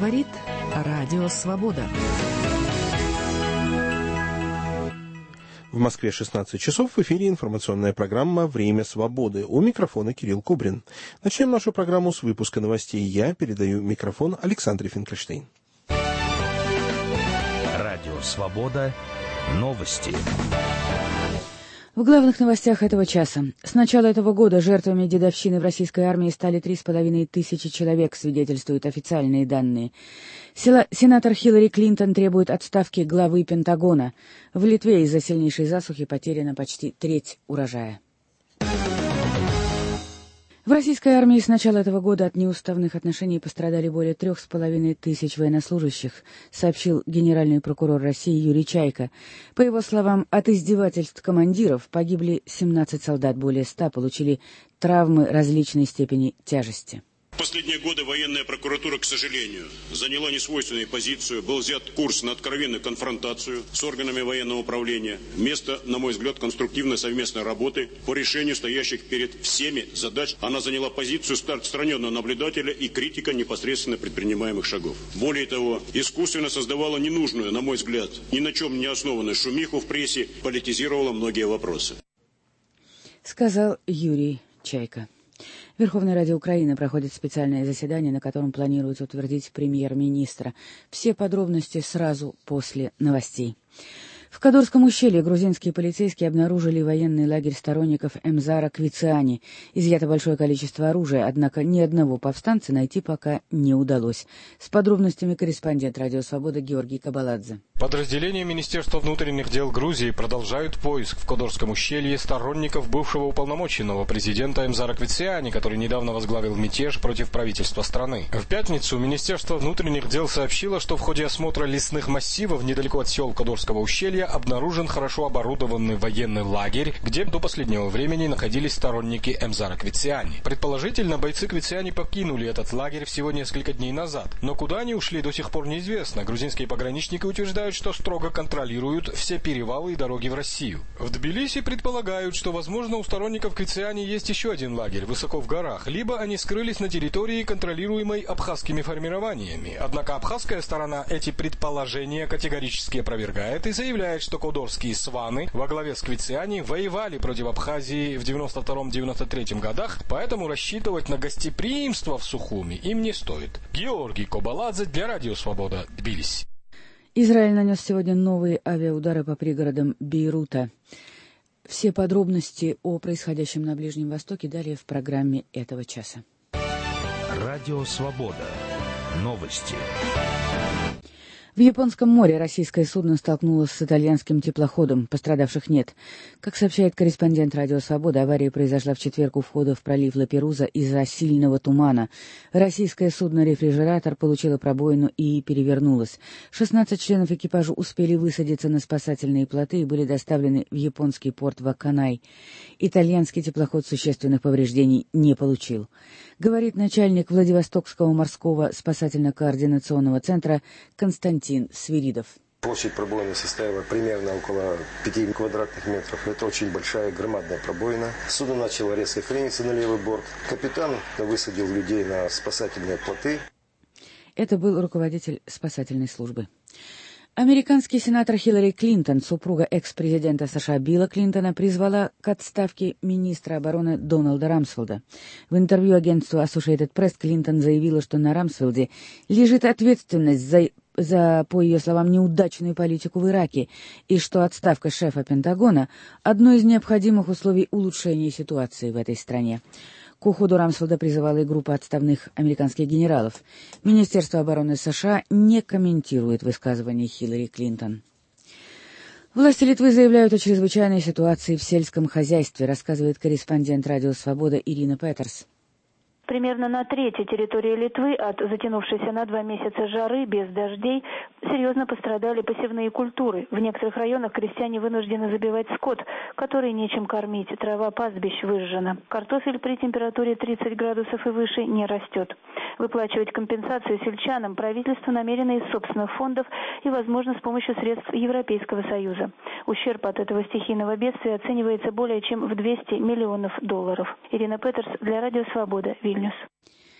говорит Радио Свобода. В Москве 16 часов, в эфире информационная программа «Время свободы». У микрофона Кирилл Кубрин. Начнем нашу программу с выпуска новостей. Я передаю микрофон Александре Финкельштейн. Радио Свобода. Новости. В главных новостях этого часа. С начала этого года жертвами дедовщины в российской армии стали 3500 человек, свидетельствуют официальные данные. Сенатор Хиллари Клинтон требует отставки главы Пентагона. В Литве из-за сильнейшей засухи потеряна почти треть урожая. В российской армии с начала этого года от неуставных отношений пострадали более 3500 военнослужащих, сообщил генеральный прокурор России Юрий Чайка. По его словам, от издевательств командиров погибли 17 солдат, более 100 получили травмы различной степени тяжести. В последние годы военная прокуратура, к сожалению, заняла несвойственную позицию, был взят курс на откровенную конфронтацию с органами военного управления, вместо, на мой взгляд, конструктивной совместной работы по решению стоящих перед всеми задач. Она заняла позицию отстраненного наблюдателя и критика непосредственно предпринимаемых шагов. Более того, искусственно создавала ненужную, на мой взгляд, ни на чем не основанную шумиху в прессе, политизировала многие вопросы. Сказал Юрий Чайка. В Верховной Раде Украины проходит специальное заседание, на котором планируется утвердить премьер-министра. Все подробности сразу после новостей. В Кадорском ущелье грузинские полицейские обнаружили военный лагерь сторонников Эмзара Квициани. Изъято большое количество оружия, однако ни одного повстанца найти пока не удалось. С подробностями корреспондент Радио Свобода Георгий Кабаладзе. Подразделения Министерства внутренних дел Грузии продолжают поиск в Кадорском ущелье сторонников бывшего уполномоченного президента Эмзара Квициани, который недавно возглавил мятеж против правительства страны. В пятницу Министерство внутренних дел сообщило, что в ходе осмотра лесных массивов недалеко от сел Кадорского ущелья обнаружен хорошо оборудованный военный лагерь, где до последнего времени находились сторонники Эмзара Квициани. Предположительно, бойцы Квициани покинули этот лагерь всего несколько дней назад. Но куда они ушли, до сих пор неизвестно. Грузинские пограничники утверждают, что строго контролируют все перевалы и дороги в Россию. В Тбилиси предполагают, что, возможно, у сторонников Квициани есть еще один лагерь высоко в горах, либо они скрылись на территории, контролируемой абхазскими формированиями. Однако абхазская сторона эти предположения категорически опровергает и заявляет, что кадорские сваны во главе с Квициани воевали против Абхазии в 92-93 годах, поэтому рассчитывать на гостеприимство в Сухуми им не стоит. Георгий Кабаладзе для Радио Свобода, Тбилиси. Израиль нанес сегодня новые авиаудары по пригородам Бейрута. Все подробности о происходящем на Ближнем Востоке далее в программе этого часа. Радио Свобода. Новости. В Японском море российское судно столкнулось с итальянским теплоходом. Пострадавших нет. Как сообщает корреспондент Радио Свобода, авария произошла в четверг у входа в пролив Ла-Перуза из-за сильного тумана. Российское судно-рефрижератор получило пробоину и перевернулось. 16 членов экипажа успели высадиться на спасательные плоты и были доставлены в японский порт Ваканай. Итальянский теплоход существенных повреждений не получил. Говорит начальник Владивостокского морского спасательно-координационного центра Константин Свиридов. Площадь пробоины составила примерно около 5 квадратных метров. Это очень большая, громадная пробоина. Судно начало резко крениться на левый борт. Капитан высадил людей на спасательные плоты. Это был руководитель спасательной службы. Американский сенатор Хиллари Клинтон, супруга экс-президента США Билла Клинтона, призвала к отставке министра обороны Дональда Рамсфелда. В интервью агентству Associated Press Клинтон заявила, что на Рамсфелде лежит ответственность за, по ее словам, неудачную политику в Ираке, и что отставка шефа Пентагона – одно из необходимых условий улучшения ситуации в этой стране. К уходу Рамсфелда призывала и группа отставных американских генералов. Министерство обороны США не комментирует высказывания Хиллари Клинтон. Власти Литвы заявляют о чрезвычайной ситуации в сельском хозяйстве, рассказывает корреспондент Радио Свобода Ирина Петерс. Примерно на трети территории Литвы от затянувшейся на 2 месяца жары без дождей серьезно пострадали посевные культуры. В некоторых районах крестьяне вынуждены забивать скот, который нечем кормить. Трава пастбищ выжжена. Картофель при температуре 30 градусов и выше не растет. Выплачивать компенсацию сельчанам правительство намерено из собственных фондов и, возможно, с помощью средств Европейского Союза. Ущерб от этого стихийного бедствия оценивается более чем в $200 миллионов. Ирина Петерс для Радио Свобода, Вильнюс.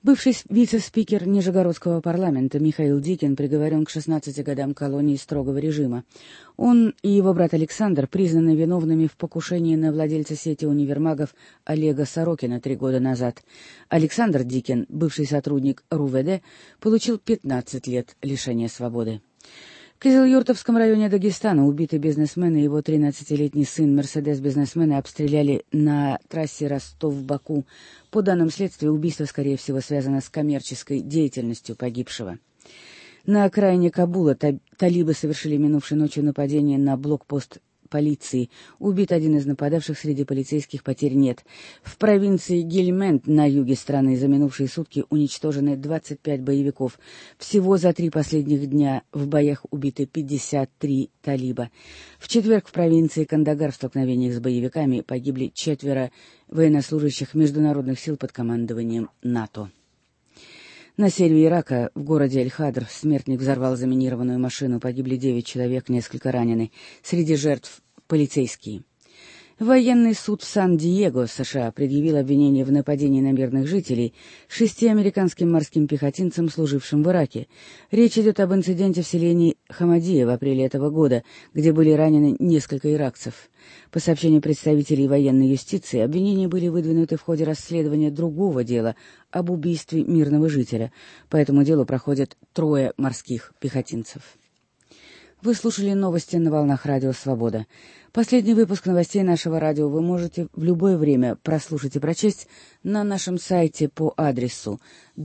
Бывший вице-спикер Нижегородского парламента Михаил Дикин приговорен к 16 годам колонии строгого режима. Он и его брат Александр признаны виновными в покушении на владельца сети универмагов Олега Сорокина 3 года назад. Александр Дикин, бывший сотрудник РУВД, получил 15 лет лишения свободы. В Кызыл-Юртовском районе Дагестана убитый бизнесмен и его 13-летний сын Мерседес-бизнесмена обстреляли на трассе Ростов-Баку. По данным следствия, убийство, скорее всего, связано с коммерческой деятельностью погибшего. На окраине Кабула талибы совершили минувшей ночью нападение на блокпост полиции. Убит один из нападавших, среди полицейских потерь нет. В провинции Гельмент на юге страны за минувшие сутки уничтожены 25 боевиков. Всего за 3 последних дня в боях убиты 53 талиба. В четверг в провинции Кандагар в столкновениях с боевиками погибли 4 военнослужащих международных сил под командованием НАТО. На севере Ирака, в городе Эль-Хадр, смертник взорвал заминированную машину. Погибли 9 человек, несколько ранены. Среди жертв полицейские. Военный суд в Сан-Диего, США, предъявил обвинение в нападении на мирных жителей 6 американским морским пехотинцам, служившим в Ираке. Речь идет об инциденте в селении Хамадия в апреле этого года, где были ранены несколько иракцев. По сообщению представителей военной юстиции, обвинения были выдвинуты в ходе расследования другого дела об убийстве мирного жителя. По этому делу проходят 3 морских пехотинцев. Вы слушали новости на волнах Радио Свобода. Последний выпуск новостей нашего радио вы можете в любое время прослушать и прочесть на нашем сайте по адресу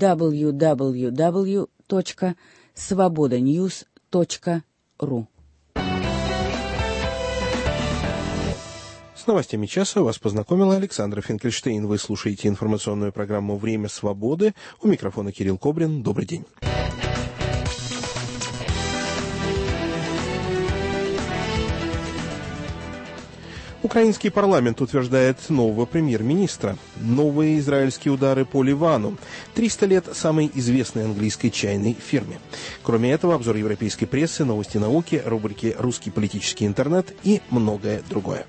www.svobodanews.ru. С новостями часа вас познакомила Александра Финкельштейн. Вы слушаете информационную программу «Время свободы». У микрофона Кирилл Кобрин. Добрый день. Украинский парламент утверждает нового премьер-министра. Новые израильские удары по Ливану. 300 лет самой известной английской чайной фирме. Кроме этого, обзор европейской прессы, новости науки, рубрики «Русский политический интернет» и многое другое.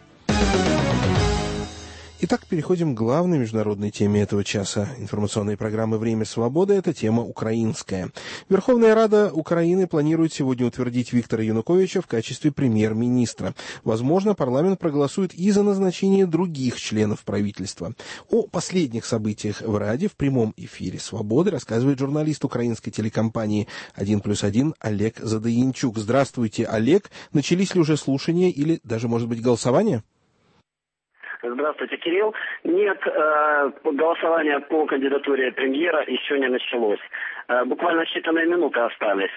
Итак, переходим к главной международной теме этого часа. Информационной программы «Время свободы» — это тема украинская. Верховная Рада Украины планирует сегодня утвердить Виктора Януковича в качестве премьер-министра. Возможно, парламент проголосует и за назначение других членов правительства. О последних событиях в Раде в прямом эфире «Свободы» рассказывает журналист украинской телекомпании «1+1» Олег Задаянчук. Здравствуйте, Олег. Начались ли уже слушания или даже, может быть, голосование? Здравствуйте, Кирилл. Нет, голосование по кандидатуре премьера еще не началось. Буквально считанные минуты остались.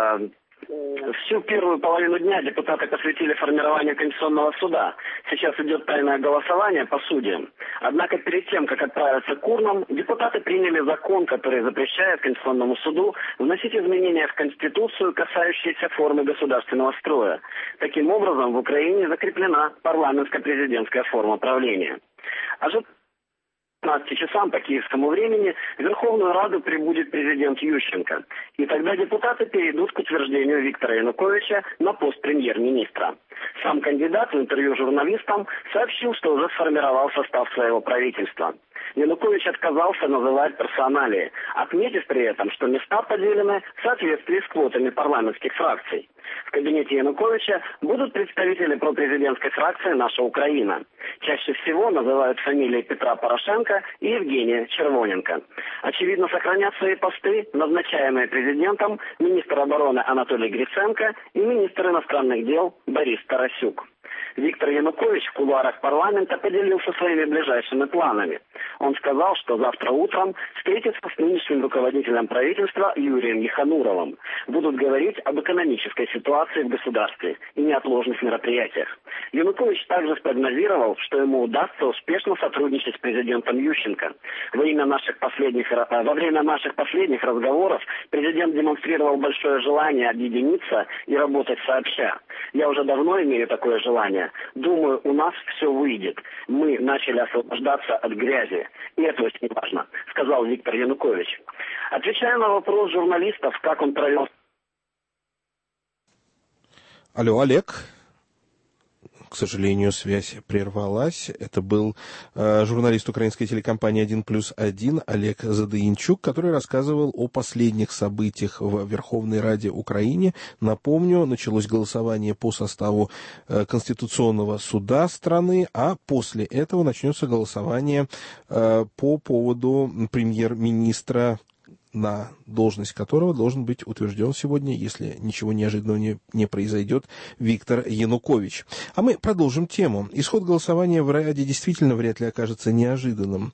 Всю первую половину дня депутаты посвятили формированию Конституционного суда. Сейчас идет тайное голосование по судьям. Однако перед тем, как отправиться к урнам, депутаты приняли закон, который запрещает Конституционному суду вносить изменения в Конституцию, касающиеся формы государственного строя. Таким образом, в Украине закреплена парламентско-президентская форма правления. А же 15 часам по киевскому времени в Верховную Раду прибудет президент Ющенко. И тогда депутаты перейдут к утверждению Виктора Януковича на пост премьер-министра. Сам кандидат в интервью журналистам сообщил, что уже сформировал состав своего правительства. Янукович отказался называть персоналии, отметив при этом, что места поделены в соответствии с квотами парламентских фракций. В кабинете Януковича будут представители пропрезидентской фракции «Наша Украина». Чаще всего называют фамилии Петра Порошенко и Евгения Червоненко. Очевидно, сохранят свои посты назначаемые президентом министр обороны Анатолий Гриценко и министр иностранных дел Борис Тарасюк. Виктор Янукович в кулуарах парламента поделился своими ближайшими планами. Он сказал, что завтра утром встретится с нынешним руководителем правительства Юрием Ехануровым. Будут говорить об экономической ситуации в государстве и неотложных мероприятиях. Янукович также спрогнозировал, что ему удастся успешно сотрудничать с президентом Ющенко. Во время наших последних разговоров президент демонстрировал большое желание объединиться и работать сообща. Я уже давно имею такое желание. Думаю, у нас все выйдет. Мы начали освобождаться от грязи. И это очень важно, сказал Виктор Янукович. Отвечая на вопрос журналистов, как он провел... Алло, Олег. к сожалению, связь прервалась. Это был журналист украинской телекомпании «1+1» Олег Задыинчук, который рассказывал о последних событиях в Верховной Раде Украины. Напомню, началось голосование по составу Конституционного суда страны, а после этого начнется голосование по поводу премьер-министра, на должность которого должен быть утвержден сегодня, если ничего неожиданного не произойдет, Виктор Янукович. А мы продолжим тему. Исход голосования в Раде действительно вряд ли окажется неожиданным.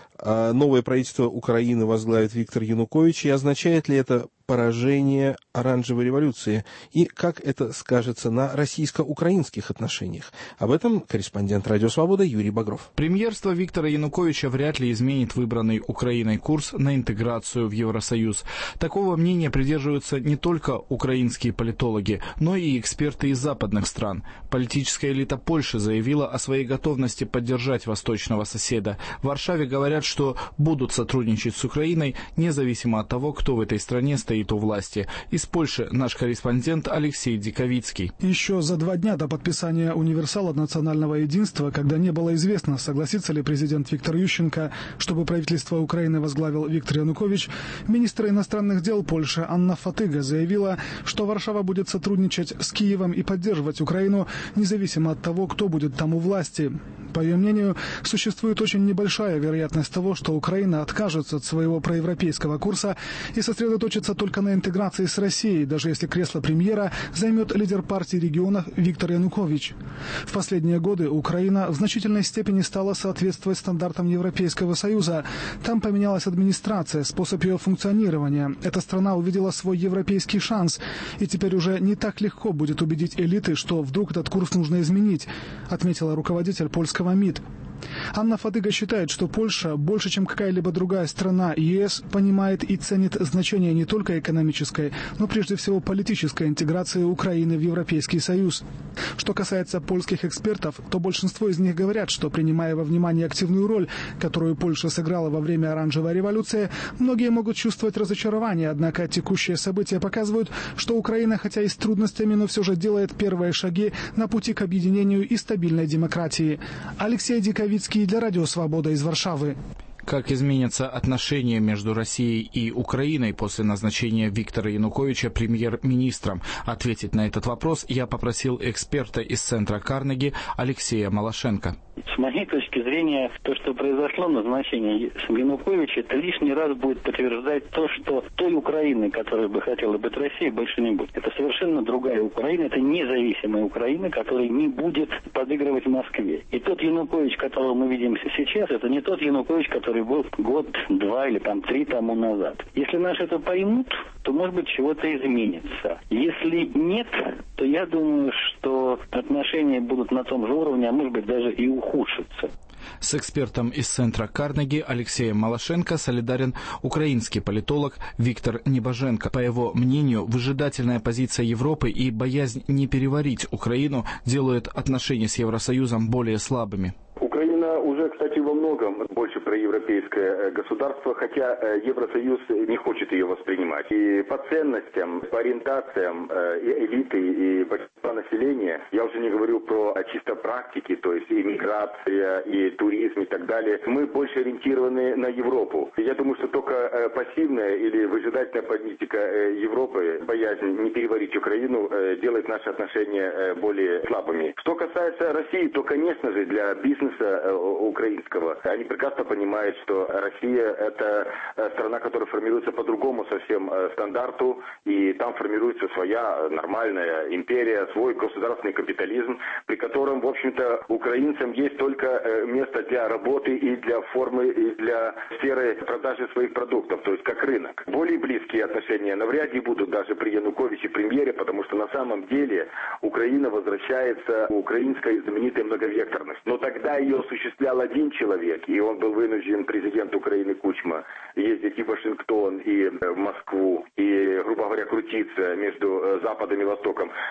Новое правительство Украины возглавит Виктор Янукович, и означает ли это поражение оранжевой революции, и как это скажется на российско-украинских отношениях? Об этом корреспондент «Радио Свобода» Юрий Багров. Премьерство Виктора Януковича вряд ли изменит выбранный Украиной курс на интеграцию в Евросоюз. Такого мнения придерживаются не только украинские политологи, но и эксперты из западных стран. Политическая элита Польши заявила о своей готовности поддержать восточного соседа. В Варшаве говорят, что будут сотрудничать с Украиной, независимо от того, кто в этой стране стоит у власти. Из Польши наш корреспондент Алексей Диковицкий. Еще за 2 дня до подписания универсала национального единства, когда не было известно, согласится ли президент Виктор Ющенко, чтобы правительство Украины возглавил Виктор Янукович, министр иностранных дел Польши Анна Фатыга заявила, что Варшава будет сотрудничать с Киевом и поддерживать Украину, независимо от того, кто будет там у власти. По ее мнению, существует очень небольшая вероятность того, что Украина откажется от своего проевропейского курса и сосредоточится только на интеграции с Россией, даже если кресло премьера займет лидер партии регионов Виктор Янукович. В последние годы Украина в значительной степени стала соответствовать стандартам Европейского Союза. Там поменялась администрация, способ ее функционирования. Эта страна увидела свой европейский шанс, и теперь уже не так легко будет убедить элиты, что вдруг этот курс нужно изменить, отметила руководитель польского МИД. Анна Фатыга считает, что Польша больше, чем какая-либо другая страна ЕС, понимает и ценит значение не только экономической, но прежде всего политической интеграции Украины в Европейский Союз. Что касается польских экспертов, то большинство из них говорят, что, принимая во внимание активную роль, которую Польша сыграла во время оранжевой революции, многие могут чувствовать разочарование, однако текущие события показывают, что Украина, хотя и с трудностями, но все же делает первые шаги на пути к объединению и стабильной демократии. Алексей Диковицкий для Радио Свобода из Варшавы. Как изменятся отношения между Россией и Украиной после назначения Виктора Януковича премьер-министром? Ответить на этот вопрос я попросил эксперта из центра Карнеги Алексея Малашенко. С моей точки зрения, то, что произошло назначение Януковича, это лишний раз будет подтверждать то, что той Украины, которая бы хотела быть Россией, больше не будет. Это совершенно другая Украина, это независимая Украина, которая не будет подыгрывать Москве. И тот Янукович, которого мы видим сейчас, это не тот Янукович, который был год, 2 или 3 тому назад. Если наши это поймут, то, может быть, чего-то изменится. Если нет, то я думаю, что отношения будут на том же уровне, а может быть, даже и ухудшатся. С экспертом из центра Карнеги Алексеем Малашенко солидарен украинский политолог Виктор Небоженко. По его мнению, выжидательная позиция Европы и боязнь не переварить Украину делают отношения с Евросоюзом более слабыми. Украина уже, кстати, во многом больше проевропейское государство, хотя Евросоюз не хочет ее воспринимать. И по ценностям, по ориентациям элиты и большинства населения, я уже не говорю про чисто практики, то есть и миграция, и туризм и так далее, мы больше ориентированы на Европу. Я думаю, что только пассивная или выжидательная политика Европы, боязнь не переварить Украину, делает наши отношения более слабыми. Что касается России, то, конечно же, для бизнеса украинского, они прекрасно понимают, что Россия – это страна, которая формируется по другому совсем стандарту, и там формируется своя нормальная империя, свой государственный капитализм, при котором, в общем-то, украинцам есть только место для работы и для формы, и для сферы продажи своих продуктов, то есть как рынок. Более близкие отношения навряд ли будут даже при Януковиче премьере, потому что на самом деле Украина возвращается к украинской знаменитой многовекторности. Но тогда ее осуществлял один человек, и он был вынужден, президент Украины Кучма, ездить и в Вашингтон, и в Москву, и, грубо говоря, крутиться между Западом и Востоком, то сейчас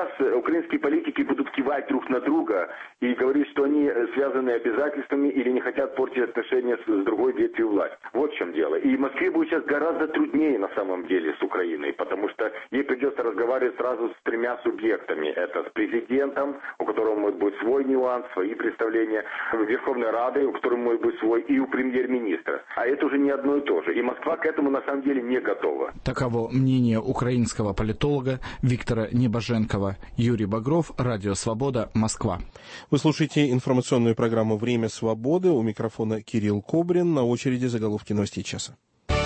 сейчас украинские политики будут кивать друг на друга и говорить, что они связаны обязательствами или не хотят портить отношения с другой ветвью власти. Вот в чем дело. И Москве будет сейчас гораздо труднее на самом деле с Украиной, потому что ей придется разговаривать сразу с тремя субъектами. Это с президентом, у которого может быть свой нюанс, свои представления, Верховной Радой, у которой может быть свой, и у премьер-министра. А это уже не одно и то же. И Москва к этому на самом деле не готова. Таково мнение украинского политолога Виктора Небоженкова. Юрий Багров, Радио Свобода, Москва. Вы слушаете информационную программу «Время свободы». У микрофона Кирилл Кобрин. На очереди заголовки новостей часа.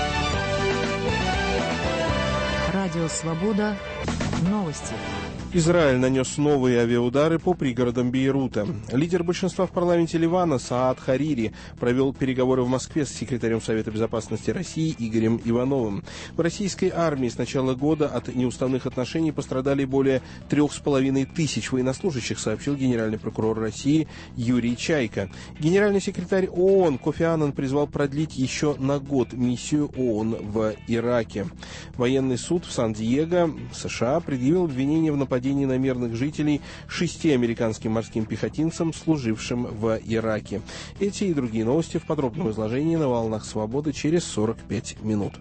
Радио Свобода. Новости. Израиль нанес новые авиаудары по пригородам Бейрута. Лидер большинства в парламенте Ливана Саад Харири провел переговоры в Москве с секретарем Совета безопасности России Игорем Ивановым. В российской армии с начала года от неуставных отношений пострадали более 3500 военнослужащих, сообщил генеральный прокурор России Юрий Чайка. Генеральный секретарь ООН Кофи Аннан призвал продлить еще на год миссию ООН в Ираке. Военный суд в Сан-Диего, США, предъявил обвинение в нападении на мирных жителей 6 американским морским пехотинцам, служившим в Ираке. Эти и другие новости в подробном изложении на «Волнах Свободы» через 45 минут.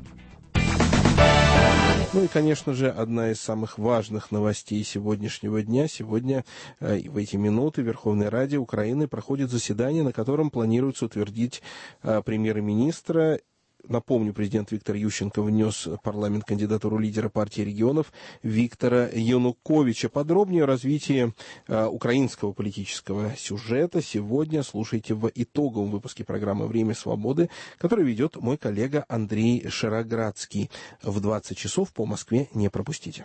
Ну и, конечно же, одна из самых важных новостей сегодняшнего дня. Сегодня, в эти минуты, в Верховной Раде Украины проходит заседание, на котором планируется утвердить премьер-министра. Напомню, президент Виктор Ющенко внес в парламент кандидатуру лидера партии регионов Виктора Януковича. Подробнее о развитии украинского политического сюжета сегодня слушайте в итоговом выпуске программы «Время свободы», который ведет мой коллега Андрей Шароградский. В 20 часов по Москве не пропустите.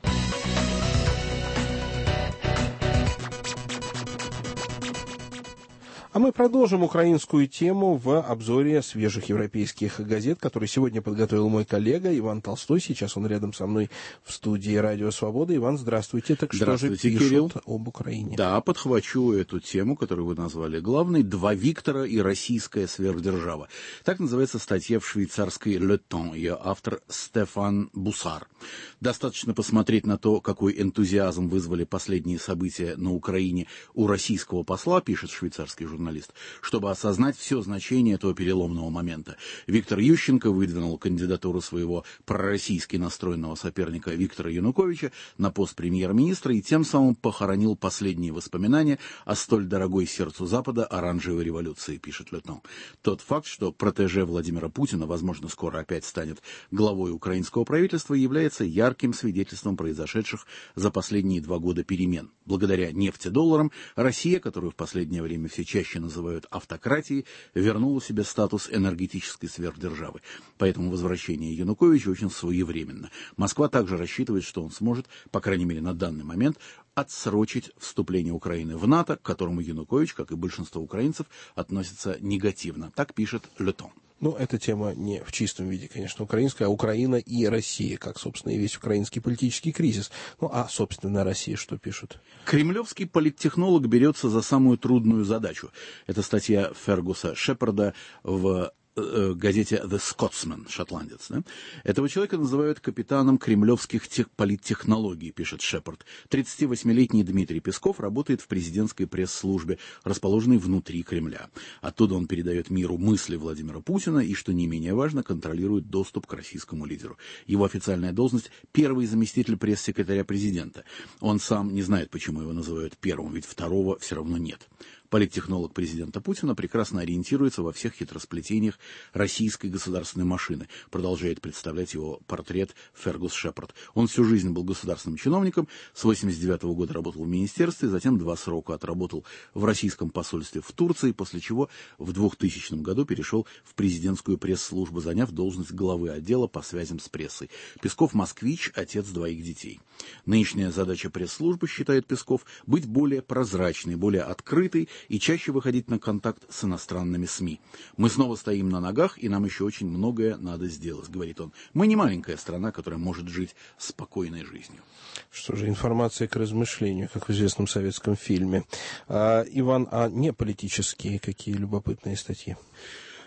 А мы продолжим украинскую тему в обзоре свежих европейских газет, который сегодня подготовил мой коллега Иван Толстой. Сейчас он рядом со мной в студии «Радио Свобода». Иван, здравствуйте. Так что же пишут, Кирилл, об Украине? Да, подхвачу эту тему, которую вы назвали главной. «Два Виктора и российская сверхдержава». Так называется статья в швейцарской «Le Temps». Ее автор Стефан Бусар. Достаточно посмотреть на то, какой энтузиазм вызвали последние события на Украине у российского посла, пишет швейцарский журналист, чтобы осознать все значение этого переломного момента. Виктор Ющенко выдвинул кандидатуру своего пророссийски настроенного соперника Виктора Януковича на пост премьер-министра и тем самым похоронил последние воспоминания о столь дорогой сердцу Запада оранжевой революции, пишет Le Temps. Тот факт, что протеже Владимира Путина, возможно, скоро опять станет главой украинского правительства, является ярким свидетельством произошедших за последние 2 года перемен. Благодаря нефтедолларам Россия, которую в последнее время все чаще называют автократией, вернула себе статус энергетической сверхдержавы. Поэтому возвращение Януковича очень своевременно. Москва также рассчитывает, что он сможет, по крайней мере на данный момент, отсрочить вступление Украины в НАТО, к которому Янукович, как и большинство украинцев, относится негативно. Так пишет Le Temps. Ну, эта тема не в чистом виде, конечно, украинская, а Украина и Россия, как, собственно, и весь украинский политический кризис. Ну, а, собственно, Россия что пишут? Кремлевский политтехнолог берется за самую трудную задачу. Это статья Фергуса Шепарда в газете The Scotsman, шотландец. Да? Этого человека называют капитаном кремлевских политтехнологий, пишет Шепард. 38-летний Дмитрий Песков работает в президентской пресс-службе, расположенной внутри Кремля. Оттуда он передает миру мысли Владимира Путина и, что не менее важно, контролирует доступ к российскому лидеру. Его официальная должность – первый заместитель пресс-секретаря президента. Он сам не знает, почему его называют первым, ведь второго все равно нет. Политтехнолог президента Путина прекрасно ориентируется во всех хитросплетениях российской государственной машины, продолжает представлять его портрет Фергус Шепард. Он всю жизнь был государственным чиновником, с 1989 года работал в министерстве, затем 2 срока отработал в российском посольстве в Турции, после чего в 2000 году перешел в президентскую пресс-службу, заняв должность главы отдела по связям с прессой. Песков москвич, отец 2 детей. Нынешняя задача пресс-службы, считает Песков, быть более прозрачной, более открытой и чаще выходить на контакт с иностранными СМИ. Мы снова стоим на ногах, и нам еще очень многое надо сделать, говорит он. Мы не маленькая страна, которая может жить спокойной жизнью. Что же, информация к размышлению, как в известном советском фильме. Иван, а не политические какие любопытные статьи?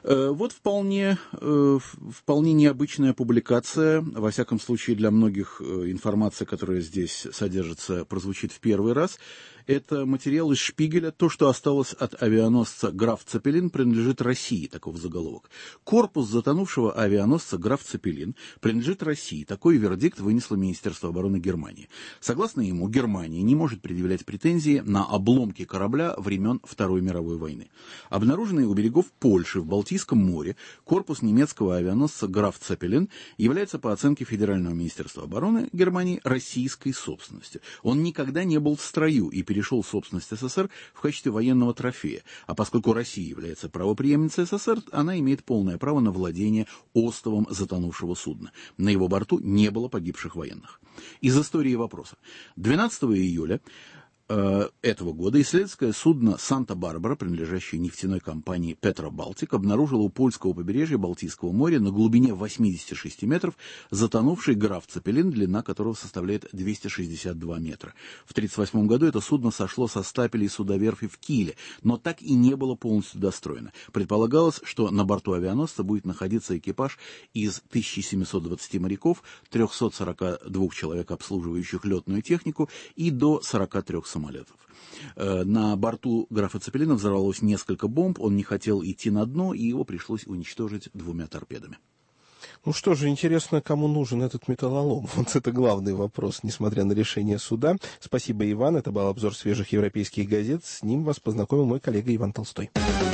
Вот вполне необычная публикация, во всяком случае для многих информация, которая здесь содержится, прозвучит в первый раз. Это материал из «Шпигеля». То, что осталось от авианосца «Граф Цепелин», принадлежит России, таков заголовок. Корпус затонувшего авианосца «Граф Цепелин» принадлежит России. Такой вердикт вынесло Министерство обороны Германии. Согласно ему, Германия не может предъявлять претензии на обломки корабля времен Второй мировой войны. Обнаруженный у берегов Польши в Балтийском море корпус немецкого авианосца «Граф Цепелин» является, по оценке Федерального министерства обороны Германии, российской собственностью. Он никогда не был в строю и перешел в собственность СССР в качестве военного трофея. А поскольку Россия является правопреемницей СССР, она имеет полное право на владение остовом затонувшего судна. На его борту не было погибших военных. Из истории вопроса. 12 июля этого года исследовательское судно «Санта-Барбара», принадлежащее нефтяной компании «Петробалтик», обнаружило у польского побережья Балтийского моря на глубине 86 метров затонувший «Граф Цепелин», длина которого составляет 262 метра. В 1938 году это судно сошло со стапелей судоверфи в Киле, но так и не было полностью достроено. Предполагалось, что на борту авианосца будет находиться экипаж из 1720 моряков, 342 человек, обслуживающих летную технику, и до 43 самолетов. На борту «Графа Цепелина» взорвалось несколько бомб, он не хотел идти на дно, и его пришлось уничтожить 2 торпедами. Ну что же, интересно, кому нужен этот металлолом? Вот это главный вопрос, несмотря на решение суда. Спасибо, Иван. Это был обзор свежих европейских газет. С ним вас познакомил мой коллега Иван Толстой.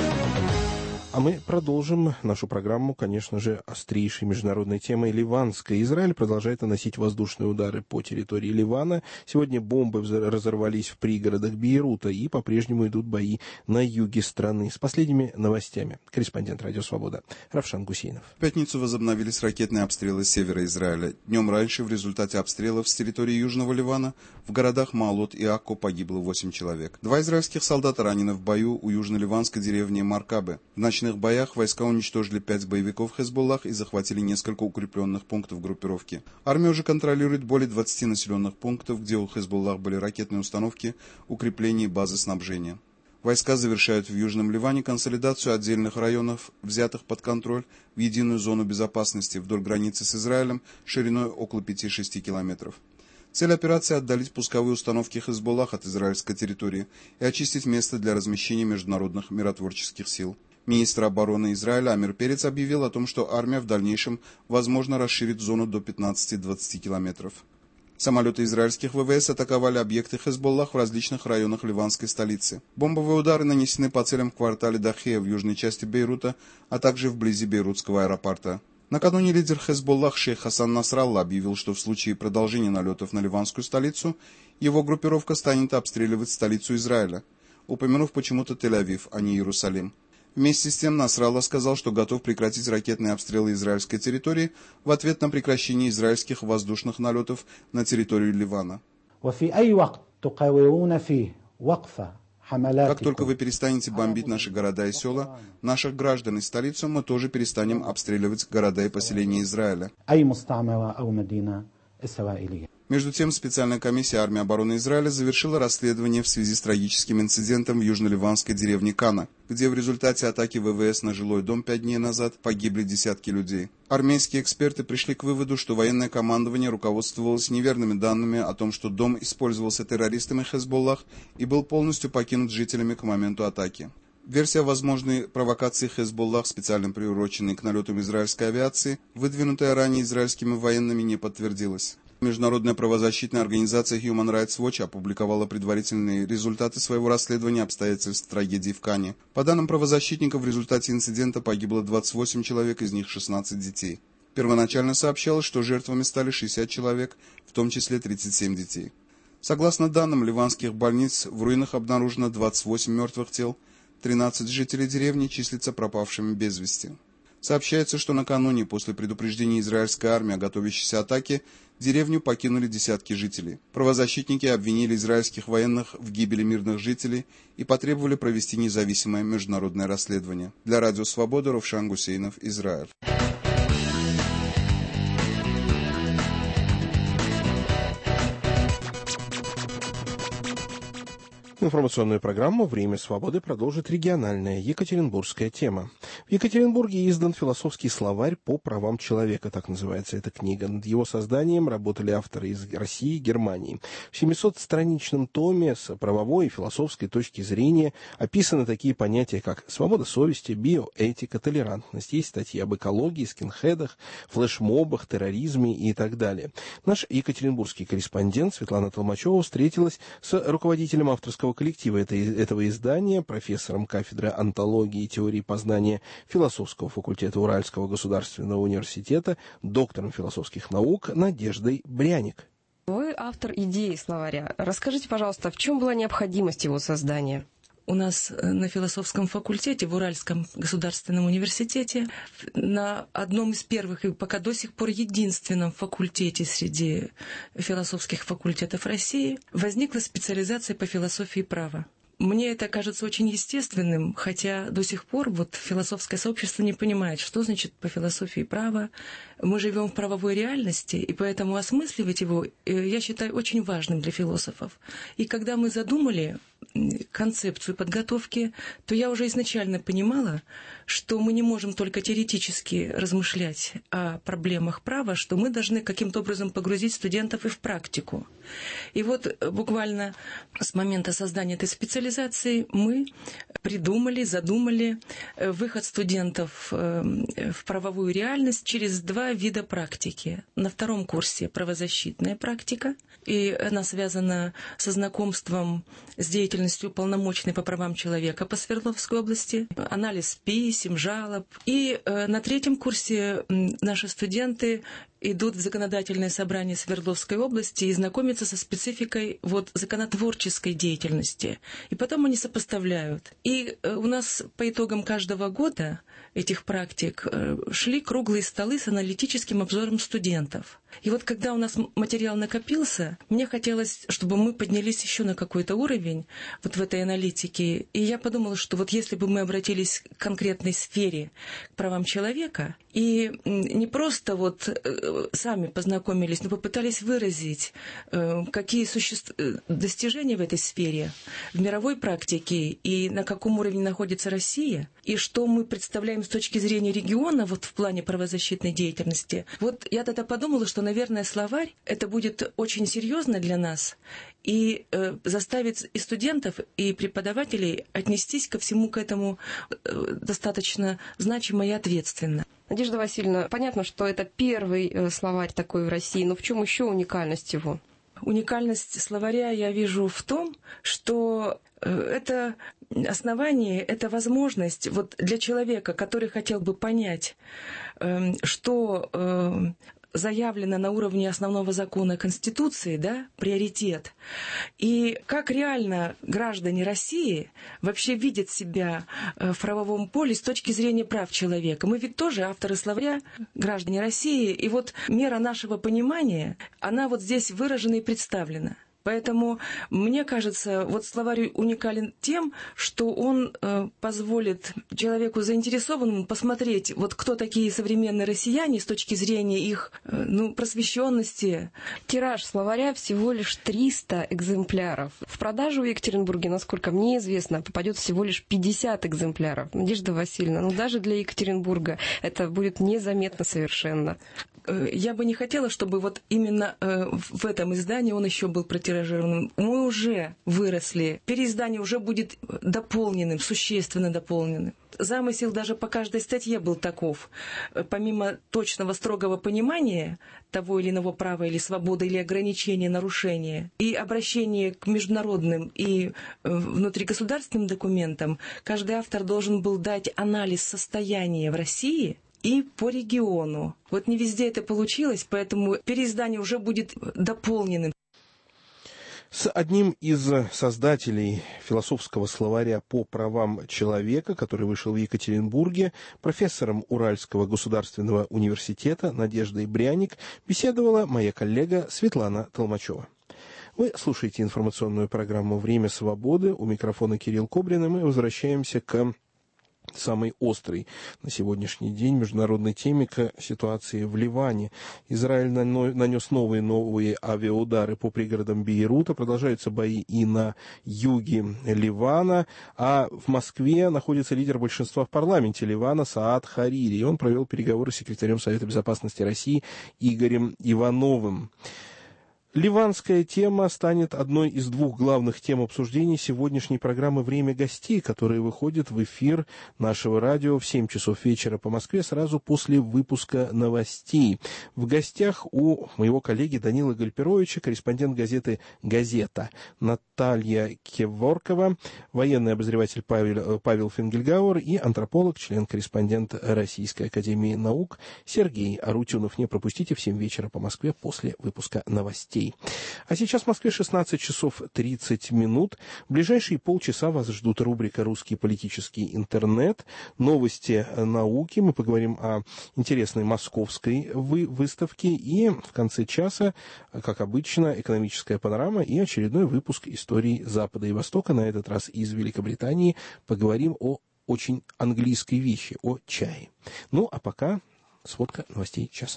А мы продолжим нашу программу, конечно же, острейшей международной темой ливанской. Израиль продолжает наносить воздушные удары по территории Ливана. Сегодня бомбы разорвались в пригородах Бейрута, и по-прежнему идут бои на юге страны. С последними новостями. Корреспондент «Радио Свобода» Равшан Гусейнов. В пятницу возобновились ракетные обстрелы с севера Израиля. Днем раньше в результате обстрелов с территории Южного Ливана в городах Маалот и Акко погибло 8 человек. 2 израильских солдата ранены в бою у южно-ливанской деревни Маркабе. В ночных боях войска уничтожили 5 боевиков Хезболлах и захватили несколько укрепленных пунктов группировки. Армия уже контролирует более 20 населенных пунктов, где у Хезболлах были ракетные установки, укрепления и базы снабжения. Войска завершают в Южном Ливане консолидацию отдельных районов, взятых под контроль, в единую зону безопасности вдоль границы с Израилем шириной около 5-6 километров. Цель операции – отдалить пусковые установки Хезболлах от израильской территории и очистить место для размещения международных миротворческих сил. Министр обороны Израиля Амир Перец объявил о том, что армия в дальнейшем, возможно, расширит зону до 15-20 километров. Самолеты израильских ВВС атаковали объекты Хезболлах в различных районах ливанской столицы. Бомбовые удары нанесены по целям в квартале Дахея в южной части Бейрута, а также вблизи Бейрутского аэропорта. Накануне лидер Хезболлах шейх Хасан Насралла объявил, что в случае продолжения налетов на ливанскую столицу, его группировка станет обстреливать столицу Израиля, упомянув почему-то Тель-Авив, а не Иерусалим. Вместе с тем Насралла сказал, что готов прекратить ракетные обстрелы израильской территории в ответ на прекращение израильских воздушных налетов на территорию Ливана. Как только вы перестанете бомбить наши города и села, наших граждан и столицу, мы тоже перестанем обстреливать города и поселения Израиля. Между тем, специальная комиссия армии обороны Израиля завершила расследование в связи с трагическим инцидентом в южно-ливанской деревне Кана, где в результате атаки ВВС на жилой дом 5 дней назад погибли десятки людей. Армейские эксперты пришли к выводу, что военное командование руководствовалось неверными данными о том, что дом использовался террористами Хезболлах и был полностью покинут жителями к моменту атаки. Версия возможной провокации Хезболлах, специально приуроченной к налетам израильской авиации, выдвинутая ранее израильскими военными, не подтвердилась. Международная правозащитная организация Human Rights Watch опубликовала предварительные результаты своего расследования обстоятельств трагедии в Кане. По данным правозащитников, в результате инцидента погибло 28 человек, из них 16 детей. Первоначально сообщалось, что жертвами стали 60 человек, в том числе 37 детей. Согласно данным ливанских больниц, в руинах обнаружено 28 мертвых тел, 13 жителей деревни числятся пропавшими без вести. Сообщается, что накануне, после предупреждения израильской армии о готовящейся атаке, деревню покинули десятки жителей. Правозащитники обвинили израильских военных в гибели мирных жителей и потребовали провести независимое международное расследование. Для Радио Свобода Равшан Гусейнов, Израиль. Информационную программу «Время свободы» продолжит региональная екатеринбургская тема. В Екатеринбурге издан философский словарь по правам человека, так называется эта книга. Над его созданием работали авторы из России и Германии. В 700-страничном томе с правовой и философской точки зрения описаны такие понятия, как свобода совести, биоэтика, толерантность. Есть статьи об экологии, скинхедах, флешмобах, терроризме и так далее. Наш екатеринбургский корреспондент Светлана Толмачева встретилась с руководителем авторского коллектива этого издания, профессором кафедры онтологии и теории познания философского факультета Уральского государственного университета, доктором философских наук Надеждой Бряник. Вы автор идеи словаря. Расскажите, пожалуйста, в чем была необходимость его создания? У нас на философском факультете в Уральском государственном университете на одном из первых и пока до сих пор единственном факультете среди философских факультетов России возникла специализация по философии права. Мне это кажется очень естественным, хотя до сих пор философское сообщество не понимает, что значит по философии права. Мы живем в правовой реальности, и поэтому осмысливать его, я считаю, очень важным для философов. И когда мы задумали концепцию подготовки, то я уже изначально понимала, что мы не можем только теоретически размышлять о проблемах права, что мы должны каким-то образом погрузить студентов и в практику. И буквально с момента создания этой специализации мы задумали выход студентов в правовую реальность через два вида практики. На втором курсе правозащитная практика, и она связана со знакомством с деятельностью уполномоченной по правам человека по Свердловской области, анализ писем, жалоб. И на третьем курсе наши студенты идут в законодательное собрание Свердловской области и знакомятся со спецификой законотворческой деятельности. И потом они сопоставляют. И у нас по итогам каждого года этих практик шли круглые столы с аналитическим обзором студентов. И когда у нас материал накопился, мне хотелось, чтобы мы поднялись еще на какой-то уровень в этой аналитике. И я подумала, что если бы мы обратились к конкретной сфере, к правам человека, и не просто сами познакомились, но попытались выразить, какие достижения в этой сфере, в мировой практике, и на каком уровне находится Россия, и что мы представляем с точки зрения региона в плане правозащитной деятельности. Я тогда подумала, что, наверное, словарь это будет очень серьезно для нас и заставит и студентов, и преподавателей отнестись ко всему к этому достаточно значимо и ответственно. Надежда Васильевна, понятно, что это первый словарь такой в России, но в чем еще уникальность его? Уникальность словаря я вижу в том, что это основание, это возможность для человека, который хотел бы понять, что заявлено на уровне основного закона Конституции, приоритет, и как реально граждане России вообще видят себя в правовом поле с точки зрения прав человека. Мы ведь тоже авторы словаря, граждане России, и мера нашего понимания, она здесь выражена и представлена. Поэтому, мне кажется, словарь уникален тем, что он позволит человеку заинтересованному посмотреть, кто такие современные россияне с точки зрения их просвещенности. Тираж словаря всего лишь 300 экземпляров. В продажу в Екатеринбурге, насколько мне известно, попадет всего лишь 50 экземпляров. Надежда Васильевна, даже для Екатеринбурга это будет незаметно совершенно. Я бы не хотела, чтобы именно в этом издании он еще был протиражирован. Мы уже выросли. Переиздание уже будет дополненным, существенно дополненным. Замысел даже по каждой статье был таков. Помимо точного, строгого понимания того или иного права или свободы, или ограничения, нарушения, и обращения к международным и внутригосударственным документам, каждый автор должен был дать анализ состояния в России и по региону. Не везде это получилось, поэтому переиздание уже будет дополненным. С одним из создателей философского словаря по правам человека, который вышел в Екатеринбурге, профессором Уральского государственного университета Надеждой Бряник, беседовала моя коллега Светлана Толмачева. Вы слушаете информационную программу «Время свободы». У микрофона Кирилл Кобрин, и мы возвращаемся к самой острой на сегодняшний день международной теме к ситуации в Ливане. Израиль нанес новые авиаудары по пригородам Бейрута, продолжаются бои и на юге Ливана, а в Москве находится лидер большинства в парламенте Ливана Саад Харири, и он провел переговоры с секретарем Совета Безопасности России Игорем Ивановым. Ливанская тема станет одной из двух главных тем обсуждений сегодняшней программы «Время гостей», которая выходит в эфир нашего радио в 7 часов вечера по Москве сразу после выпуска новостей. В гостях у моего коллеги Данила Гальперовича, корреспондент газеты «Газета» Наталья Кеворкова, военный обозреватель Павел Фингельгауэр и антрополог, член-корреспондент Российской академии наук Сергей Арутюнов. Не пропустите в 7 вечера по Москве после выпуска новостей. А сейчас в Москве 16 часов 30 минут. В ближайшие полчаса вас ждут рубрика «Русский политический интернет», новости науки. Мы поговорим о интересной московской выставке. И в конце часа, как обычно, экономическая панорама и очередной выпуск истории Запада и Востока. На этот раз из Великобритании поговорим о очень английской вещи, о чае. Ну, а пока сводка новостей часа.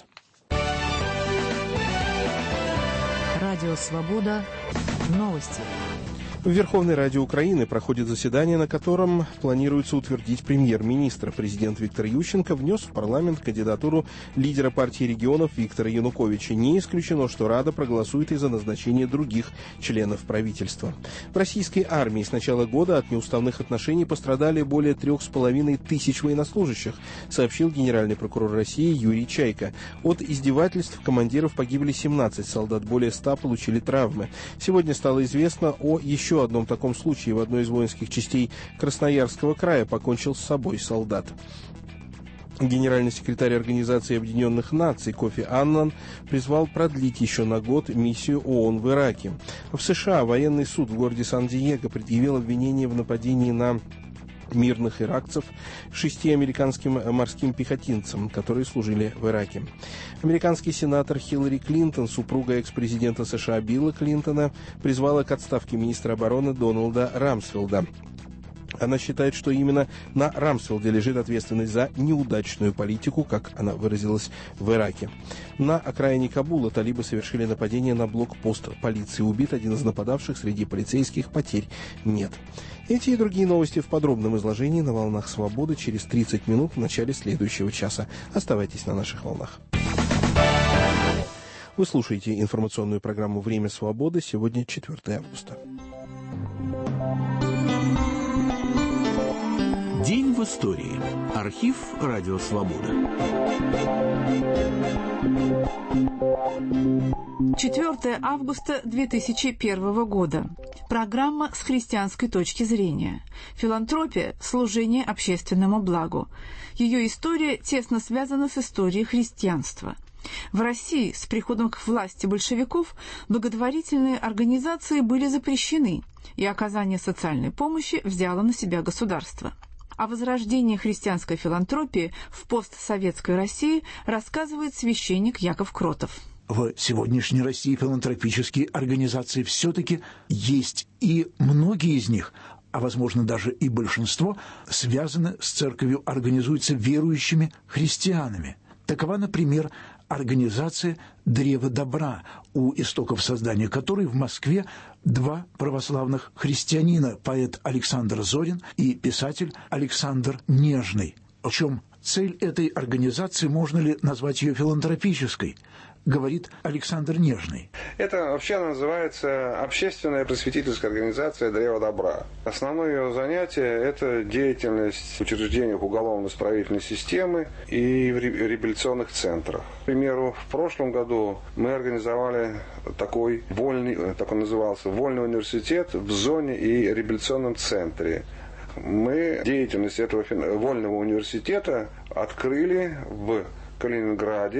Радио «Свобода». Новости. В Верховной Раде Украины проходит заседание, на котором планируется утвердить премьер-министра. Президент Виктор Ющенко внес в парламент кандидатуру лидера партии регионов Виктора Януковича. Не исключено, что Рада проголосует и за назначение других членов правительства. В российской армии с начала года от неуставных отношений пострадали более 3500 военнослужащих, сообщил генеральный прокурор России Юрий Чайка. От издевательств командиров погибли 17 солдат, более 100 получили травмы. Сегодня стало известно о еще одном таком случае. В одной из воинских частей Красноярского края покончил с собой солдат. Генеральный секретарь Организации Объединенных Наций Кофи Аннан призвал продлить еще на год миссию ООН в Ираке. В США военный суд в городе Сан-Диего предъявил обвинение в нападении на мирных иракцев 6 американским морским пехотинцам, которые служили в Ираке. Американский сенатор Хиллари Клинтон, супруга экс-президента США Билла Клинтона, призвала к отставке министра обороны Дональда Рамсфелда. Она считает, что именно на Рамсфелде лежит ответственность за неудачную политику, как она выразилась, в Ираке. На окраине Кабула талибы совершили нападение на блокпост полиции. Убит один из нападавших, среди полицейских потерь нет. Эти и другие новости в подробном изложении на «Волнах Свободы» через 30 минут в начале следующего часа. Оставайтесь на наших волнах. Вы слушаете информационную программу «Время свободы». Сегодня 4 августа. День в истории. Архив «Радио Свобода». 4 августа 2001 года. Программа с христианской точки зрения. Филантропия – служение общественному благу. Ее история тесно связана с историей христианства. В России с приходом к власти большевиков благотворительные организации были запрещены, и оказание социальной помощи взяло на себя государство. О возрождении христианской филантропии в постсоветской России рассказывает священник Яков Кротов. В сегодняшней России филантропические организации все-таки есть, и многие из них, а возможно даже и большинство, связаны с церковью, организуются верующими христианами. Такова, например, организация «Древо добра», у истоков создания которой в Москве два православных христианина, поэт Александр Зорин и писатель Александр Нежный. В чем цель этой организации, можно ли назвать ее филантропической, говорит Александр Нежный. Это вообще называется общественная просветительская организация «Древо добра». Основное ее занятие – это деятельность в учреждениях уголовно-исправительной системы и в реабилитационных центрах. К примеру, в прошлом году мы организовали такой вольный, так он назывался, вольный университет в зоне и реабилитационном центре. Мы деятельность этого вольного университета открыли в Калининграде,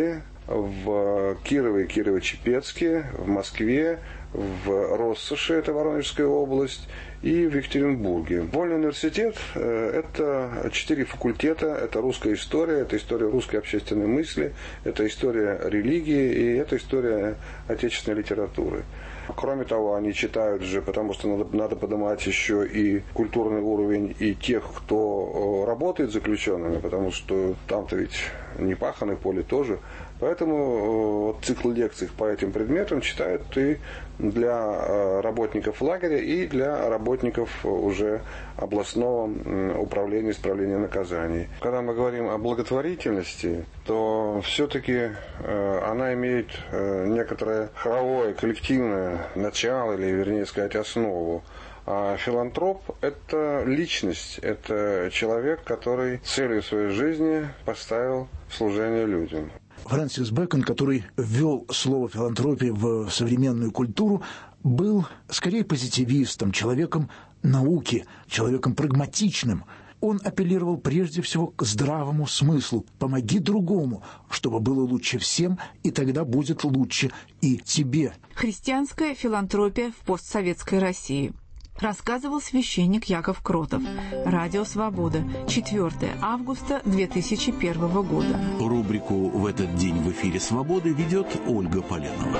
в Кирове и Кирово-Чепецке, в Москве, в Россоши, это Воронежская область, и в Екатеринбурге. Вольный университет – это 4 факультета, это русская история, это история русской общественной мысли, это история религии и это история отечественной литературы. Кроме того, они читают же, потому что надо поднимать еще и культурный уровень и тех, кто работает с заключенными, потому что там-то ведь не паханое поле тоже. Поэтому вот цикл лекций по этим предметам читают и для работников лагеря, и для работников уже областного управления исправления наказаний. Когда мы говорим о благотворительности, то все-таки она имеет некоторое хоровое, коллективное начало, или вернее сказать основу. А филантроп – это личность, это человек, который целью своей жизни поставил служение людям. Фрэнсис Бэкон, который ввел слово «филантропия» в современную культуру, был скорее позитивистом, человеком науки, человеком прагматичным. Он апеллировал прежде всего к здравому смыслу. «Помоги другому, чтобы было лучше всем, и тогда будет лучше и тебе». Христианская филантропия в постсоветской России. Рассказывал священник Яков Кротов. Радио «Свобода», 4 августа 2001 года. Рубрику «В этот день в эфире «Свободы» ведет Ольга Поленова.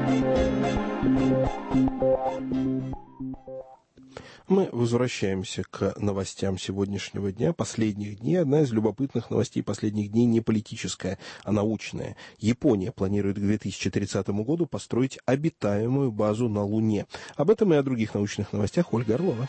Мы возвращаемся к новостям сегодняшнего дня, последних дней. Одна из любопытных новостей последних дней не политическая, а научная. Япония планирует к 2030 году построить обитаемую базу на Луне. Об этом и о других научных новостях Ольга Орлова.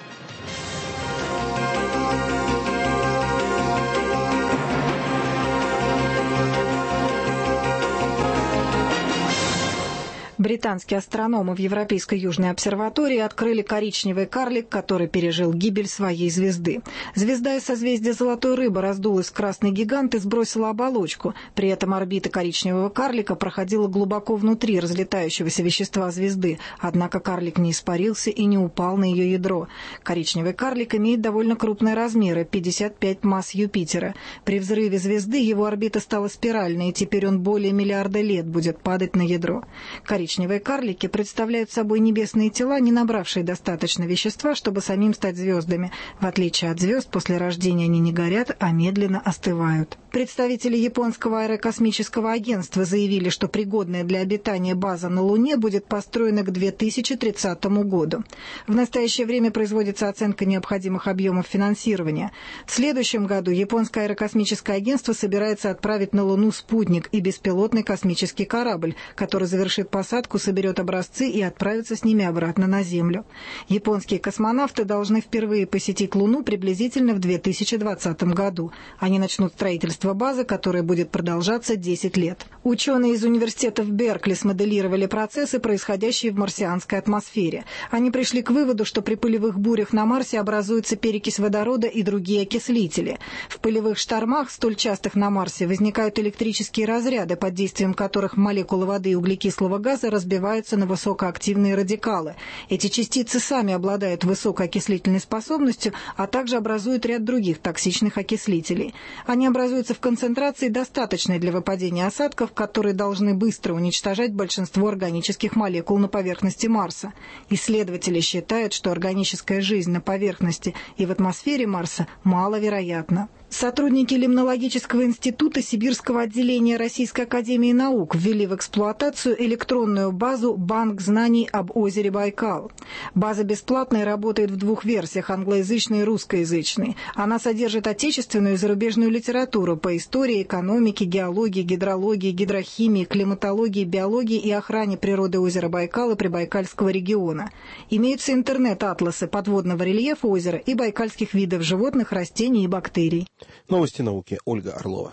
Британские астрономы в Европейской Южной обсерватории открыли коричневый карлик, который пережил гибель своей звезды. Звезда из созвездия Золотой Рыбы раздулась в красный гигант и сбросила оболочку. При этом орбита коричневого карлика проходила глубоко внутри разлетающегося вещества звезды, однако карлик не испарился и не упал на ее ядро. Коричневый карлик имеет довольно крупные размеры – 55 масс Юпитера. При взрыве звезды его орбита стала спиральной, и теперь он более миллиарда лет будет падать на ядро. Коричневые карлики представляют собой небесные тела, не набравшие достаточно вещества, чтобы самим стать звездами. В отличие от звезд, после рождения они не горят, а медленно остывают. Представители японского аэрокосмического агентства заявили, что пригодная для обитания база на Луне будет построена к 2030 году. В настоящее время производится оценка необходимых объемов финансирования. В следующем году японское аэрокосмическое агентство собирается отправить на Луну спутник и беспилотный космический корабль, который завершит посадку, соберет образцы и отправится с ними обратно на Землю. Японские космонавты должны впервые посетить Луну приблизительно в 2020 году. Они начнут строительство базы, которая будет продолжаться 10 лет. Ученые из университета в Беркли смоделировали процессы, происходящие в марсианской атмосфере. Они пришли к выводу, что при пылевых бурях на Марсе образуется перекись водорода и другие окислители. В пылевых штормах, столь частых на Марсе, возникают электрические разряды, под действием которых молекулы воды и углекислого газа разбиваются на высокоактивные радикалы. Эти частицы сами обладают высокой окислительной способностью, а также образуют ряд других токсичных окислителей. Они образуются в концентрации, достаточной для выпадения осадков, которые должны быстро уничтожать большинство органических молекул на поверхности Марса. Исследователи считают, что органическая жизнь на поверхности и в атмосфере Марса маловероятна. Сотрудники Лимнологического института Сибирского отделения Российской академии наук ввели в эксплуатацию электронную базу «Банк знаний об озере Байкал». База бесплатная и работает в двух версиях – англоязычной и русскоязычной. Она содержит отечественную и зарубежную литературу по истории, экономике, геологии, гидрологии, гидрохимии, климатологии, биологии и охране природы озера Байкал и Прибайкальского региона. Имеются интернет-атласы подводного рельефа озера и байкальских видов животных, растений и бактерий. Новости науки. Ольга Орлова.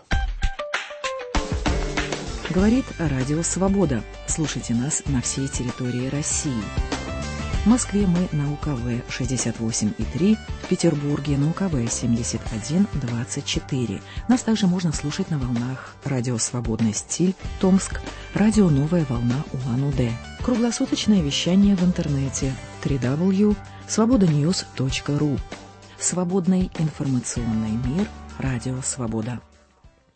Говорит Радио «Свобода». Слушайте нас на всей территории России. В Москве мы на УКВ 68,3, в Петербурге на УКВ 71,24. Нас также можно слушать на волнах Радио «Свободный стиль», Томск, Радио «Новая волна» Улан-Удэ. Круглосуточное вещание в интернете www.svobodanews.ru. Свободный информационный мир. Радио «Свобода».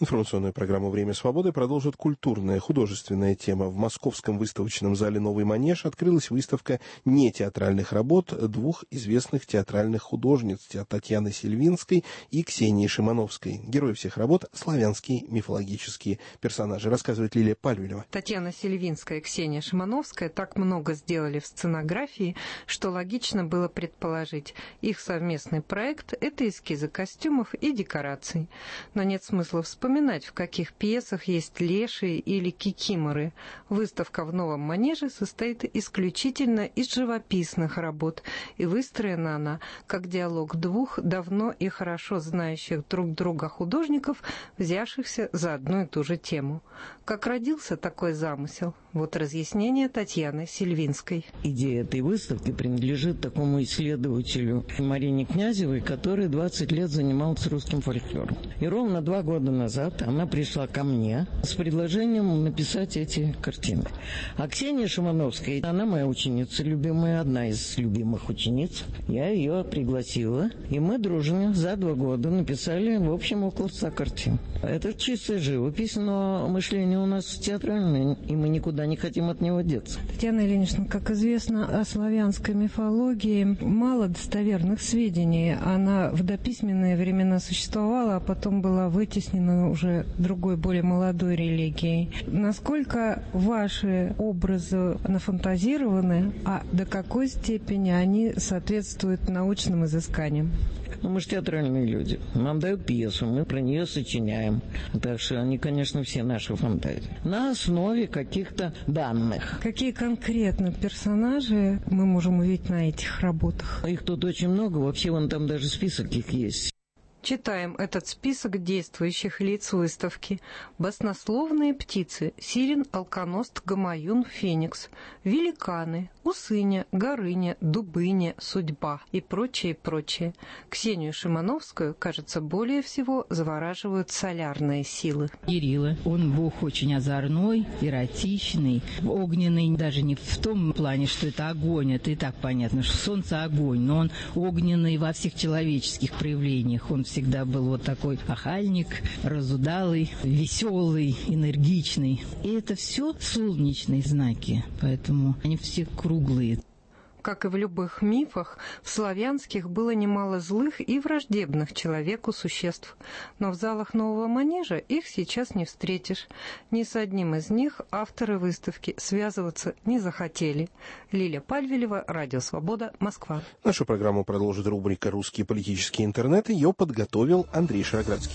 Информационную программу «Время свободы» продолжит культурная, художественная тема. В Московском выставочном зале «Новый Манеж» открылась выставка нетеатральных работ двух известных театральных художниц Татьяны Сильвинской и Ксении Шимановской. Герои всех работ – славянские мифологические персонажи, рассказывает Лилия Пальвилева. Татьяна Сильвинская и Ксения Шимановская так много сделали в сценографии, что логично было предположить, их совместный проект – это эскизы костюмов и декораций. Но нет смысла вспоминать, в каких пьесах есть лешие или кикиморы. Выставка в Новом Манеже состоит исключительно из живописных работ, и выстроена она как диалог двух давно и хорошо знающих друг друга художников, взявшихся за одну и ту же тему. Как родился такой замысел? Вот разъяснение Татьяны Сильвинской. Идея этой выставки принадлежит такому исследователю Марине Князевой, который 20 лет занимался русским фольклором. И ровно 2 года назад она пришла ко мне с предложением написать эти картины. А Ксения Шимановская, она моя ученица любимая, одна из любимых учениц. Я ее пригласила, и мы дружно за 2 года написали, в общем, около 100 картин. Это чистая живопись, но мышление у нас театральное, и мы никуда не хотим от него деться. Татьяна Ильинична, как известно, о славянской мифологии мало достоверных сведений. Она в дописьменные времена существовала, а потом была вытеснена уже другой, более молодой религией. Насколько ваши образы нафантазированы, а до какой степени они соответствуют научным изысканиям? Мы же театральные люди. Нам дают пьесу, мы про нее сочиняем. Так что они, конечно, все наши фантазии. На основе каких-то данных. Какие конкретно персонажи мы можем увидеть на этих работах? Их тут очень много. Вообще, вон там даже список их есть. Читаем этот список действующих лиц выставки. Баснословные птицы: сирен, алконост, гамаюн, феникс. Великаны: Усыня, Горыня, Дубыня, Судьба и прочее, прочее. Ксению Шимановскую, кажется, более всего завораживают солярные силы. Кирилла, он бог очень озорной, эротичный, огненный, даже не в том плане, что это огонь, это и так понятно, что солнце огонь, но он огненный во всех человеческих проявлениях. Он всегда был вот такой охальник, разудалый, веселый, энергичный. И это все солнечные знаки, поэтому они все круглые. Как и в любых мифах, в славянских было немало злых и враждебных человеку существ. Но в залах Нового Манежа их сейчас не встретишь. Ни с одним из них авторы выставки связываться не захотели. Лилия Пальвилева, Радио Свобода, Москва. Нашу программу продолжит рубрика «Русский политический интернет». Ее подготовил Андрей Шароградский.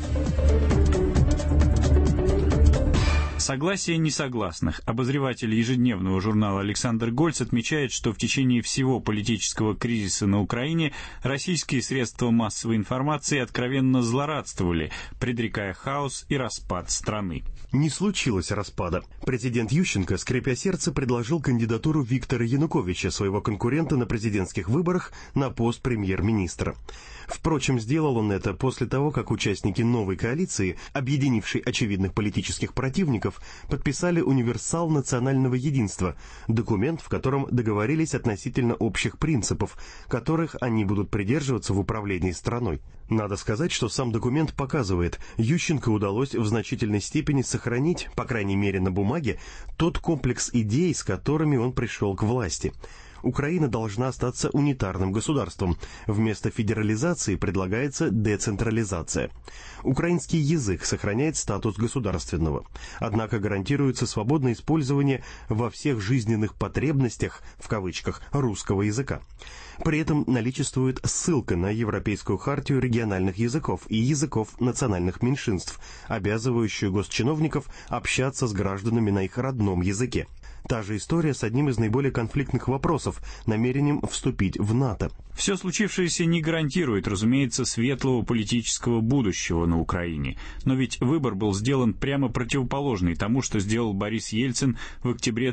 Согласие несогласных. Обозреватель ежедневного журнала Александр Гольц отмечает, что в течение всего политического кризиса на Украине российские средства массовой информации откровенно злорадствовали, предрекая хаос и распад страны. Не случилось распада. Президент Ющенко, скрипя сердце, предложил кандидатуру Виктора Януковича, своего конкурента на президентских выборах, на пост премьер-министра. Впрочем, сделал он это после того, как участники новой коалиции, объединившей очевидных политических противников, подписали универсал национального единства, документ, в котором договорились относительно общих принципов, которых они будут придерживаться в управлении страной. Надо сказать, что сам документ показывает, Ющенко удалось в значительной степени сохранить, по крайней мере на бумаге, тот комплекс идей, с которыми он пришел к власти. Украина должна остаться унитарным государством. Вместо федерализации предлагается децентрализация. Украинский язык сохраняет статус государственного. Однако гарантируется свободное использование во всех жизненных потребностях, в кавычках, русского языка. При этом наличествует ссылка на Европейскую хартию региональных языков и языков национальных меньшинств, обязывающую госчиновников общаться с гражданами на их родном языке. Та же история с одним из наиболее конфликтных вопросов – намерением вступить в НАТО. Все случившееся не гарантирует, разумеется, светлого политического будущего на Украине. Но ведь выбор был сделан прямо противоположный тому, что сделал Борис Ельцин в октябре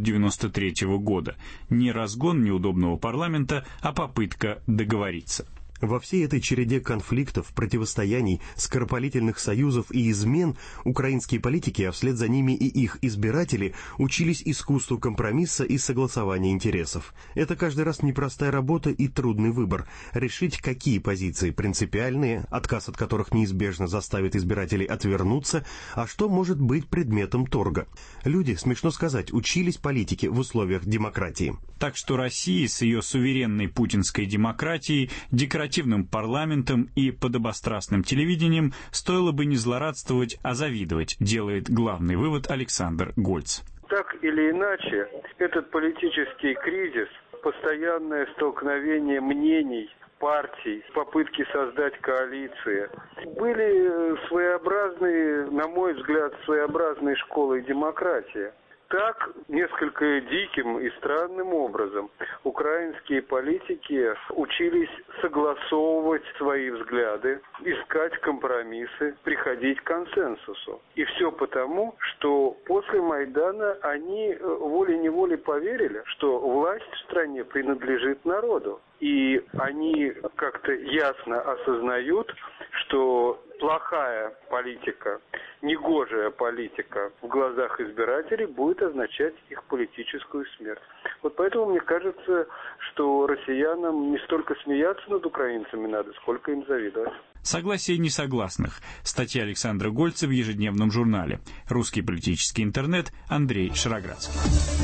1993 года. Не разгон неудобного парламента, а попытка договориться. Во всей этой череде конфликтов, противостояний, скоропалительных союзов и измен украинские политики, а вслед за ними и их избиратели, учились искусству компромисса и согласования интересов. Это каждый раз непростая работа и трудный выбор. Решить, какие позиции принципиальные, отказ от которых неизбежно заставит избирателей отвернуться, а что может быть предметом торга. Люди, смешно сказать, учились политике в условиях демократии. Так что России с ее суверенной путинской демократией, декоративным парламентом и подобострастным телевидением стоило бы не злорадствовать, а завидовать, делает главный вывод Александр Гольц. Так или иначе, этот политический кризис, постоянное столкновение мнений, партий, попытки создать коалиции, были своеобразные, на мой взгляд, своеобразной школой демократии. Так, несколько диким и странным образом украинские политики учились согласовывать свои взгляды, искать компромиссы, приходить к консенсусу. И все потому, что после Майдана они волей-неволей поверили, что власть в стране принадлежит народу. И они как-то ясно осознают, что плохая политика, негожая политика в глазах избирателей будет означать их политическую смерть. Вот поэтому мне кажется, что россиянам не столько смеяться над украинцами надо, сколько им завидовать. Согласие несогласных. Статья Александра Гольца в ежедневном журнале. Русский политический интернет. Андрей Шароградский.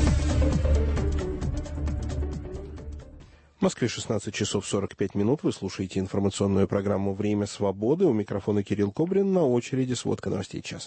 В Москве 16 часов 45 минут. Вы слушаете информационную программу «Время свободы». У микрофона Кирилл Кобрин. На очереди сводка новостей часа.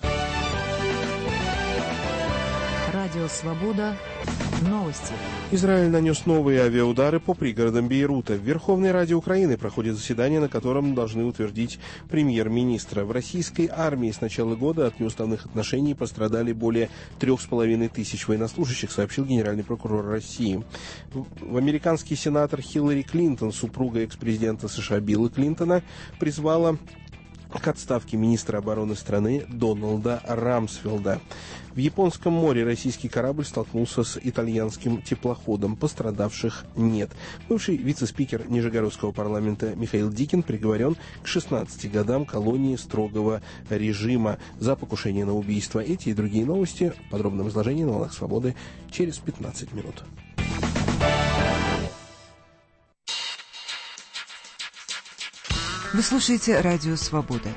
Радио «Свобода». Новости. Израиль нанес новые авиаудары по пригородам Бейрута. В Верховной Раде Украины проходит заседание, на котором должны утвердить премьер-министра. В российской армии с начала года от неуставных отношений пострадали более 3500 военнослужащих, сообщил генеральный прокурор России. Американский сенатор Хиллари Клинтон, супруга экс-президента США Билла Клинтона, призвала к отставке министра обороны страны Дональда Рамсфелда. В Японском море российский корабль столкнулся с итальянским теплоходом. Пострадавших нет. Бывший вице-спикер Нижегородского парламента Михаил Дикин приговорен к 16 годам колонии строгого режима за покушение на убийство. Эти и другие новости в подробном изложении на «Волнах Свободы» через 15 минут. Вы слушаете «Радио Свобода».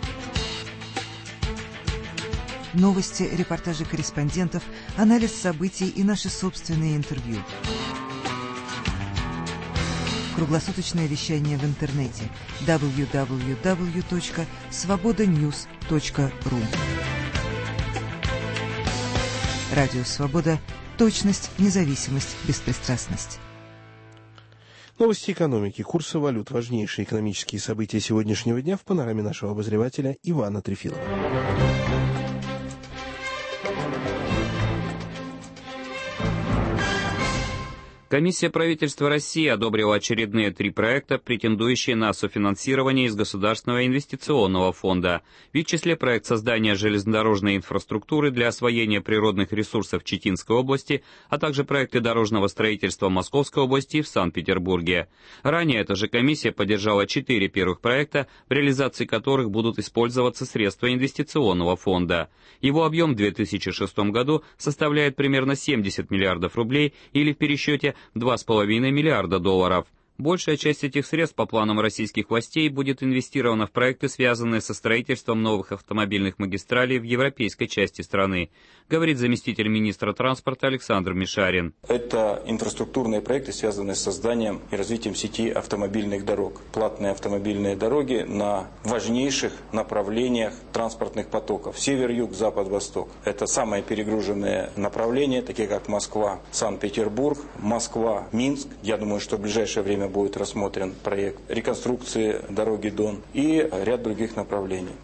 Новости, репортажи корреспондентов, анализ событий и наши собственные интервью. Круглосуточное вещание в интернете www.svobodanews.ru. Радио Свобода. Точность, независимость, беспристрастность. Новости экономики, курсы валют, важнейшие экономические события сегодняшнего дня в панораме нашего обозревателя Ивана Трефилова. Комиссия правительства России одобрила очередные 3 проекта, претендующие на софинансирование из Государственного инвестиционного фонда. В их числе проект создания железнодорожной инфраструктуры для освоения природных ресурсов Читинской области, а также проекты дорожного строительства Московской области и в Санкт-Петербурге. Ранее эта же комиссия поддержала 4 первых проекта, в реализации которых будут использоваться средства инвестиционного фонда. Его объем в 2006 году составляет примерно 70 миллиардов рублей или в пересчете $2,5 миллиарда. Большая часть этих средств по планам российских властей будет инвестирована в проекты, связанные со строительством новых автомобильных магистралей в европейской части страны, говорит заместитель министра транспорта Александр Мишарин. Это инфраструктурные проекты, связанные с созданием и развитием сети автомобильных дорог. Платные автомобильные дороги на важнейших направлениях транспортных потоков. Север, юг, запад, восток. Это самые перегруженные направления, такие как Москва, Санкт-Петербург, Москва, Минск. Я думаю, что в ближайшее время будет рассмотрен проект реконструкции дороги Дон и ряд других направлений.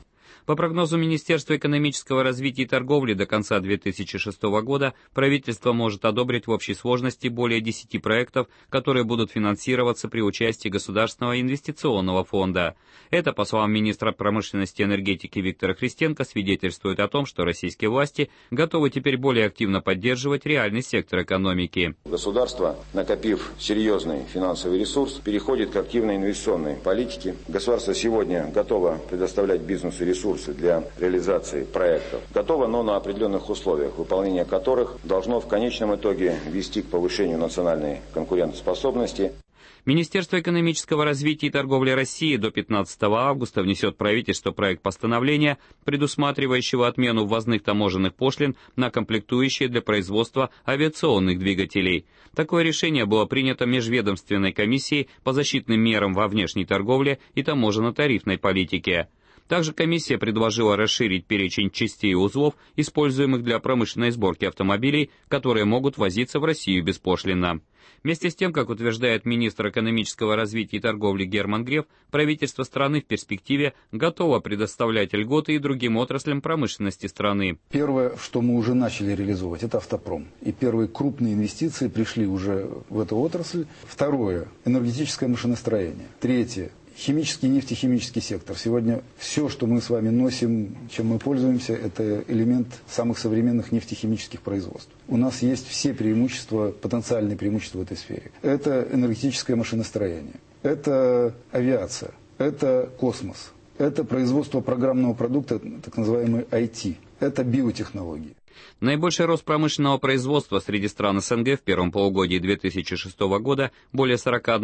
По прогнозу Министерства экономического развития и торговли, до конца 2006 года правительство может одобрить в общей сложности более 10 проектов, которые будут финансироваться при участии Государственного инвестиционного фонда. Это, по словам министра промышленности и энергетики Виктора Христенко, свидетельствует о том, что российские власти готовы теперь более активно поддерживать реальный сектор экономики. Государство, накопив серьезный финансовый ресурс, переходит к активной инвестиционной политике. Государство сегодня готово предоставлять бизнесу ресурсы для реализации проектов. Готово, но на определенных условиях, выполнение которых должно в конечном итоге вести к повышению национальной конкурентоспособности. Министерство экономического развития и торговли России до 15 августа внесет в правительство проект постановления, предусматривающего отмену ввозных таможенных пошлин на комплектующие для производства авиационных двигателей. Такое решение было принято Межведомственной комиссией по защитным мерам во внешней торговле и таможенно-тарифной политике. Также комиссия предложила расширить перечень частей и узлов, используемых для промышленной сборки автомобилей, которые могут возиться в Россию беспошлинно. Вместе с тем, как утверждает министр экономического развития и торговли Герман Греф, правительство страны в перспективе готово предоставлять льготы и другим отраслям промышленности страны. Первое, что мы уже начали реализовывать, это автопром. И первые крупные инвестиции пришли уже в эту отрасль. Второе, энергетическое машиностроение. Третье, химический и нефтехимический сектор. Сегодня все, что мы с вами носим, чем мы пользуемся, это элемент самых современных нефтехимических производств. У нас есть все преимущества, потенциальные преимущества в этой сфере. Это энергетическое машиностроение, это авиация, это космос, это производство программного продукта, так называемый IT, это биотехнологии. Наибольший рост промышленного производства среди стран СНГ в первом полугодии 2006 года, более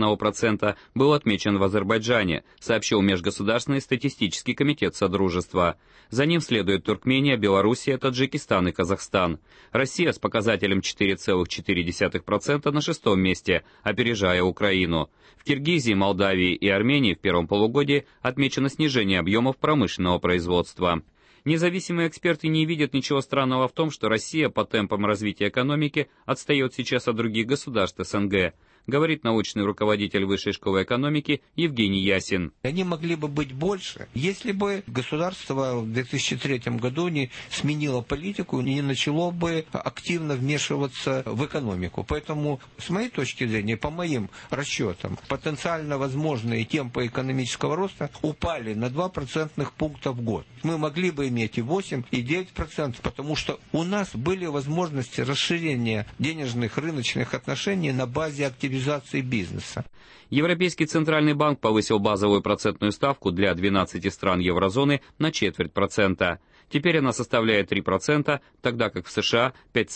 41%, был отмечен в Азербайджане, сообщил Межгосударственный статистический комитет Содружества. За ним следуют Туркмения, Белоруссия, Таджикистан и Казахстан. Россия с показателем 4,4% на 6-м месте, опережая Украину. В Киргизии, Молдавии и Армении в первом полугодии отмечено снижение объемов промышленного производства. Независимые эксперты не видят ничего странного в том, что Россия по темпам развития экономики отстает сейчас от других государств СНГ, говорит научный руководитель Высшей школы экономики Евгений Ясин. Они могли бы быть больше, если бы государство в 2003 году не сменило политику, не начало бы активно вмешиваться в экономику. Поэтому, с моей точки зрения, по моим расчетам, потенциально возможные темпы экономического роста упали на 2% пункта в год. Мы могли бы иметь и 8, и 9%, потому что у нас были возможности расширения денежных рыночных отношений на базе активизации бизнеса. Европейский центральный банк повысил базовую процентную ставку для 12 стран еврозоны на 0,25%. Теперь она составляет 3%, тогда как в США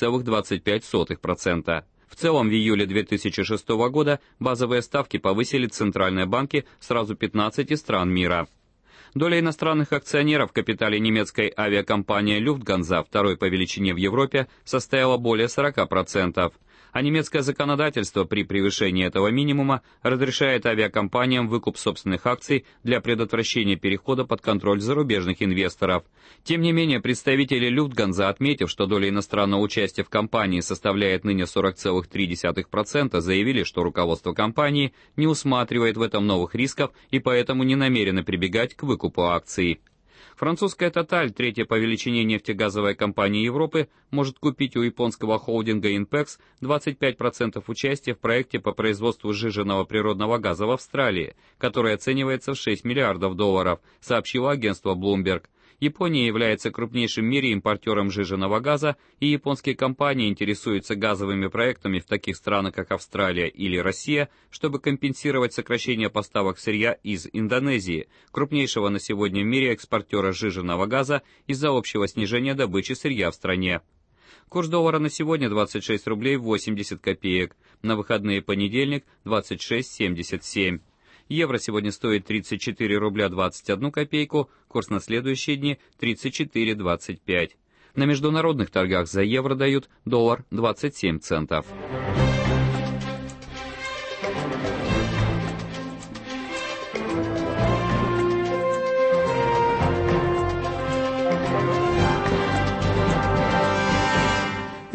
5,25%. В целом, в июле 2006 года базовые ставки повысили центральные банки сразу 15 стран мира. Доля иностранных акционеров в капитале немецкой авиакомпании Lufthansa, второй по величине в Европе, составила более 40%. А немецкое законодательство при превышении этого минимума разрешает авиакомпаниям выкуп собственных акций для предотвращения перехода под контроль зарубежных инвесторов. Тем не менее, представители Lufthansa, отметив, что доля иностранного участия в компании составляет ныне 40,3%, заявили, что руководство компании не усматривает в этом новых рисков и поэтому не намерено прибегать к выкупу акций. Французская «Тоталь», третья по величине нефтегазовая компания Европы, может купить у японского холдинга «Инпекс» 25% участия в проекте по производству сжиженного природного газа в Австралии, который оценивается в $6 миллиардов, сообщило агентство Bloomberg. Япония является крупнейшим в мире импортером сжиженного газа, и японские компании интересуются газовыми проектами в таких странах, как Австралия или Россия, чтобы компенсировать сокращение поставок сырья из Индонезии, крупнейшего на сегодня в мире экспортера сжиженного газа, из-за общего снижения добычи сырья в стране. Курс доллара на сегодня 26 рублей 80 копеек, на выходные понедельник 26,77. Евро сегодня стоит 34 рубля 21 копейку, курс на следующие дни 34,25. На международных торгах за евро дают доллар 27 центов.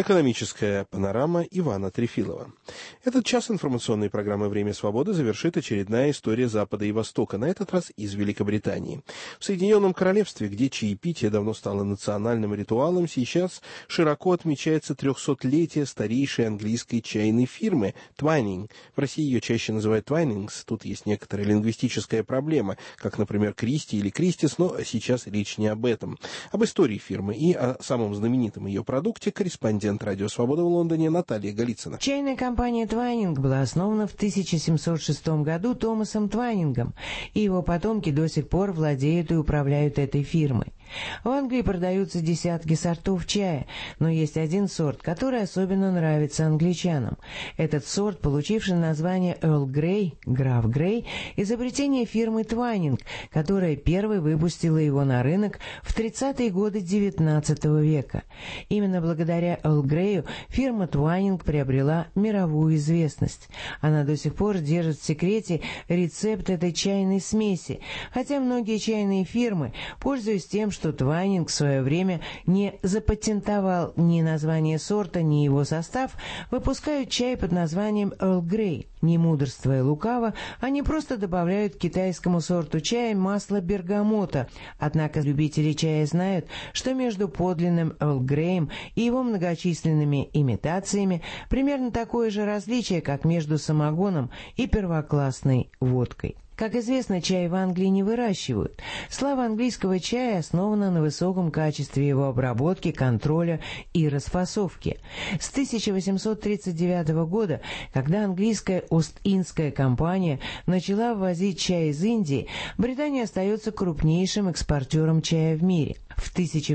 Экономическая панорама Ивана Трефилова. Этот час информационной программы «Время свободы» завершит очередная история Запада и Востока, на этот раз из Великобритании. В Соединенном Королевстве, где чаепитие давно стало национальным ритуалом, сейчас широко отмечается 300-летие старейшей английской чайной фирмы Twinings. В России ее чаще называют Twinings. Тут есть некоторая лингвистическая проблема, как, например, Кристи или Кристис, но сейчас речь не об этом. Об истории фирмы и о самом знаменитом ее продукте корреспондент «Радио Свобода» в Лондоне Наталья Голицына. Чайная компания Twinings была основана в 1706 году Томасом Твайнингом, и его потомки до сих пор владеют и управляют этой фирмой. В Англии продаются десятки сортов чая, но есть один сорт, который особенно нравится англичанам. Этот сорт, получивший название Earl Grey, граф Грей, изобретение фирмы Twinings, которая первой выпустила его на рынок в 30-е годы XIX века. Именно благодаря Earl Grey'у фирма Twinings приобрела мировую известность. Она до сих пор держит в секрете рецепт этой чайной смеси, хотя многие чайные фирмы, пользуясь тем, что Twinings в свое время не запатентовал ни название сорта, ни его состав, выпускают чай под названием Earl Grey. Не мудрствуя лукаво, они просто добавляют к китайскому сорту чая масло бергамота. Однако любители чая знают, что между подлинным Earl Grey'ем и его многочисленными имитациями примерно такое же различие, как между самогоном и первоклассной водкой. Как известно, чай в Англии не выращивают. Слава английского чая основана на высоком качестве его обработки, контроля и расфасовки. С 1839 года, когда английская Ост-Индская компания начала ввозить чай из Индии, Британия остается крупнейшим экспортером чая в мире. В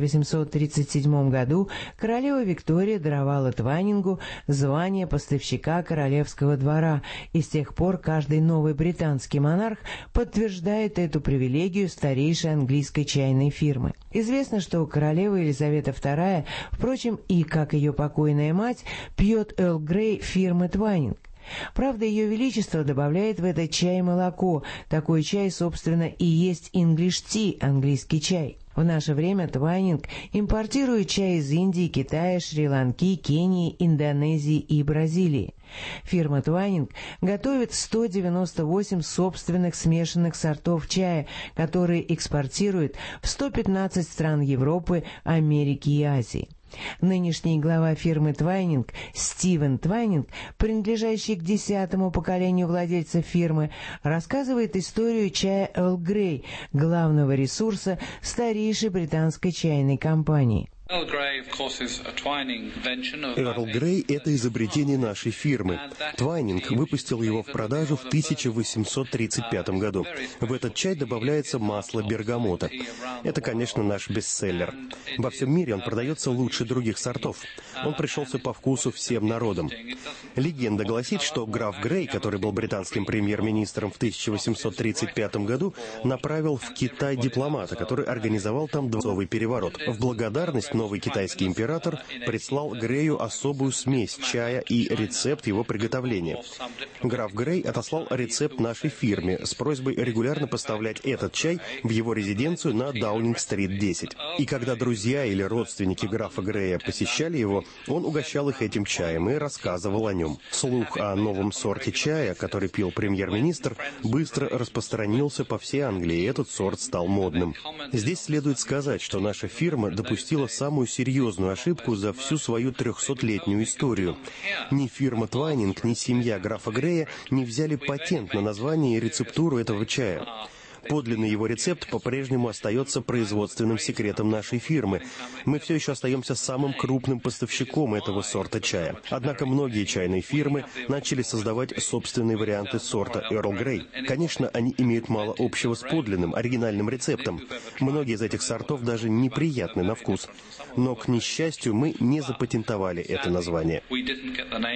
1837 году королева Виктория даровала Твайнингу звание поставщика королевского двора, и с тех пор каждый новый британский монарх подтверждает эту привилегию старейшей английской чайной фирмы. Известно, что королева Елизавета II, впрочем, и как ее покойная мать, пьет Earl Grey фирмы Twinings. Правда, Ее Величество добавляет в этот чай молоко. Такой чай, собственно, и есть English tea, английский чай. В наше время Twinings импортирует чай из Индии, Китая, Шри-Ланки, Кении, Индонезии и Бразилии. Фирма Twinings готовит 198 собственных смешанных сортов чая, которые экспортирует в 115 стран Европы, Америки и Азии. Нынешний глава фирмы Twinings Стивен Твайнинг, принадлежащий к 10-му поколению владельцев фирмы, рассказывает историю чая Earl Grey, главного ресурса старейшей британской чайной компании. Earl Grey – это изобретение нашей фирмы. Twinings выпустил его в продажу в 1835 году. В этот чай добавляется масло бергамота. Это, конечно, наш бестселлер. Во всем мире он продается лучше других сортов. Он пришелся по вкусу всем народам. Легенда гласит, что граф Грей, который был британским премьер-министром в 1835 году, направил в Китай дипломата, который организовал там дворцовый переворот. В благодарность новый китайский император прислал Грею особую смесь чая и рецепт его приготовления. Граф Грей отослал рецепт нашей фирме с просьбой регулярно поставлять этот чай в его резиденцию на Даунинг-стрит 10. И когда друзья или родственники графа Грея посещали его, он угощал их этим чаем и рассказывал о нем. Слух о новом сорте чая, который пил премьер-министр, быстро распространился по всей Англии, и этот сорт стал модным. Здесь следует сказать, что наша фирма допустила самую серьезную ошибку за всю свою 300-летнюю историю. Ни фирма Twinings, ни семья графа Грея не взяли патент на название и рецептуру этого чая. Подлинный его рецепт по-прежнему остается производственным секретом нашей фирмы. Мы все еще остаемся самым крупным поставщиком этого сорта чая. Однако многие чайные фирмы начали создавать собственные варианты сорта Earl Grey. Конечно, они имеют мало общего с подлинным, оригинальным рецептом. Многие из этих сортов даже неприятны на вкус. Но, к несчастью, мы не запатентовали это название.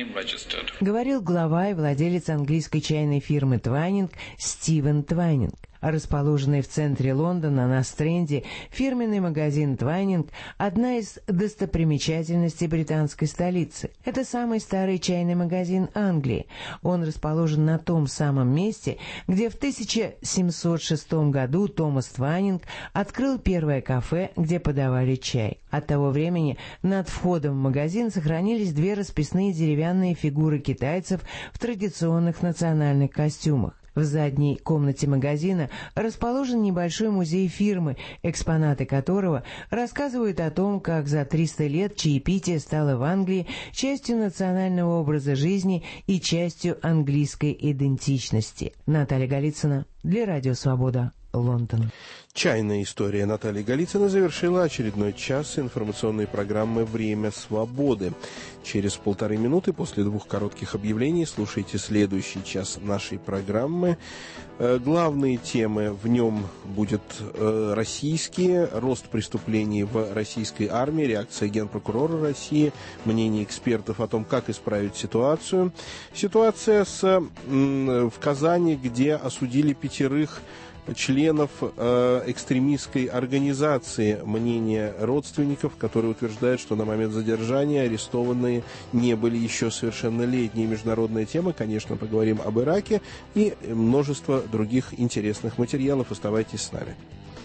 Говорил глава и владелец английской чайной фирмы Twinings Стивен Твайнинг. Расположенный в центре Лондона на Стрэнде, фирменный магазин «Твайнинг» – одна из достопримечательностей британской столицы. Это самый старый чайный магазин Англии. Он расположен на том самом месте, где в 1706 году Томас Твайнинг открыл первое кафе, где подавали чай. От того времени над входом в магазин сохранились две расписные деревянные фигуры китайцев в традиционных национальных костюмах. В задней комнате магазина расположен небольшой музей фирмы, экспонаты которого рассказывают о том, как за 300 лет чаепитие стало в Англии частью национального образа жизни и частью английской идентичности. Наталья Голицына для Радио Свобода, Лондон. Чайная история Натальи Голицыной завершила очередной час информационной программы «Время свободы». Через 1,5 минуты после 2 коротких объявлений слушайте следующий час нашей программы. Главные темы в нем будут российские: рост преступлений в российской армии, реакция Генпрокурора России, мнение экспертов о том, как исправить ситуацию. Ситуация в Казани, где осудили 5 членов экстремистской организации, мнение родственников, которые утверждают, что на момент задержания арестованные не были еще совершеннолетние. Международная тема, конечно, поговорим об Ираке и множество других интересных материалов. Оставайтесь с нами.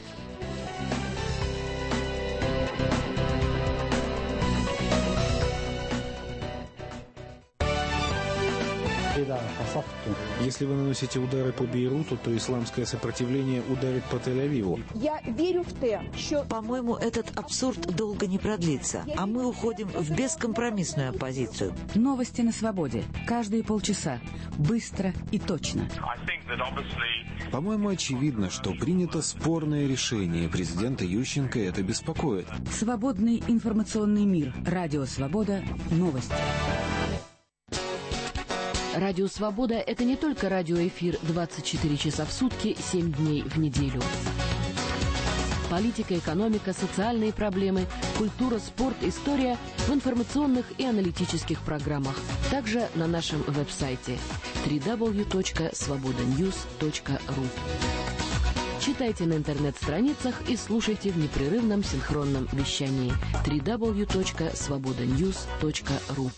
Если вы наносите удары по Бейруту, то исламское сопротивление ударит по Тель-Авиву. Я верю в те, что... По-моему, этот абсурд долго не продлится, а мы уходим в бескомпромиссную оппозицию. Новости на свободе. Каждые полчаса. Быстро и точно. По-моему, очевидно, что принято спорное решение президента Ющенко, и это беспокоит. Свободный информационный мир. Радио Свобода. Новости. Радио «Свобода» — это не только радиоэфир 24 часа в сутки, 7 дней в неделю. Политика, экономика, социальные проблемы, культура, спорт, история в информационных и аналитических программах. Также на нашем веб-сайте www.svobodanews.ru. Читайте на интернет-страницах и слушайте в непрерывном синхронном вещании www.svobodanews.ru.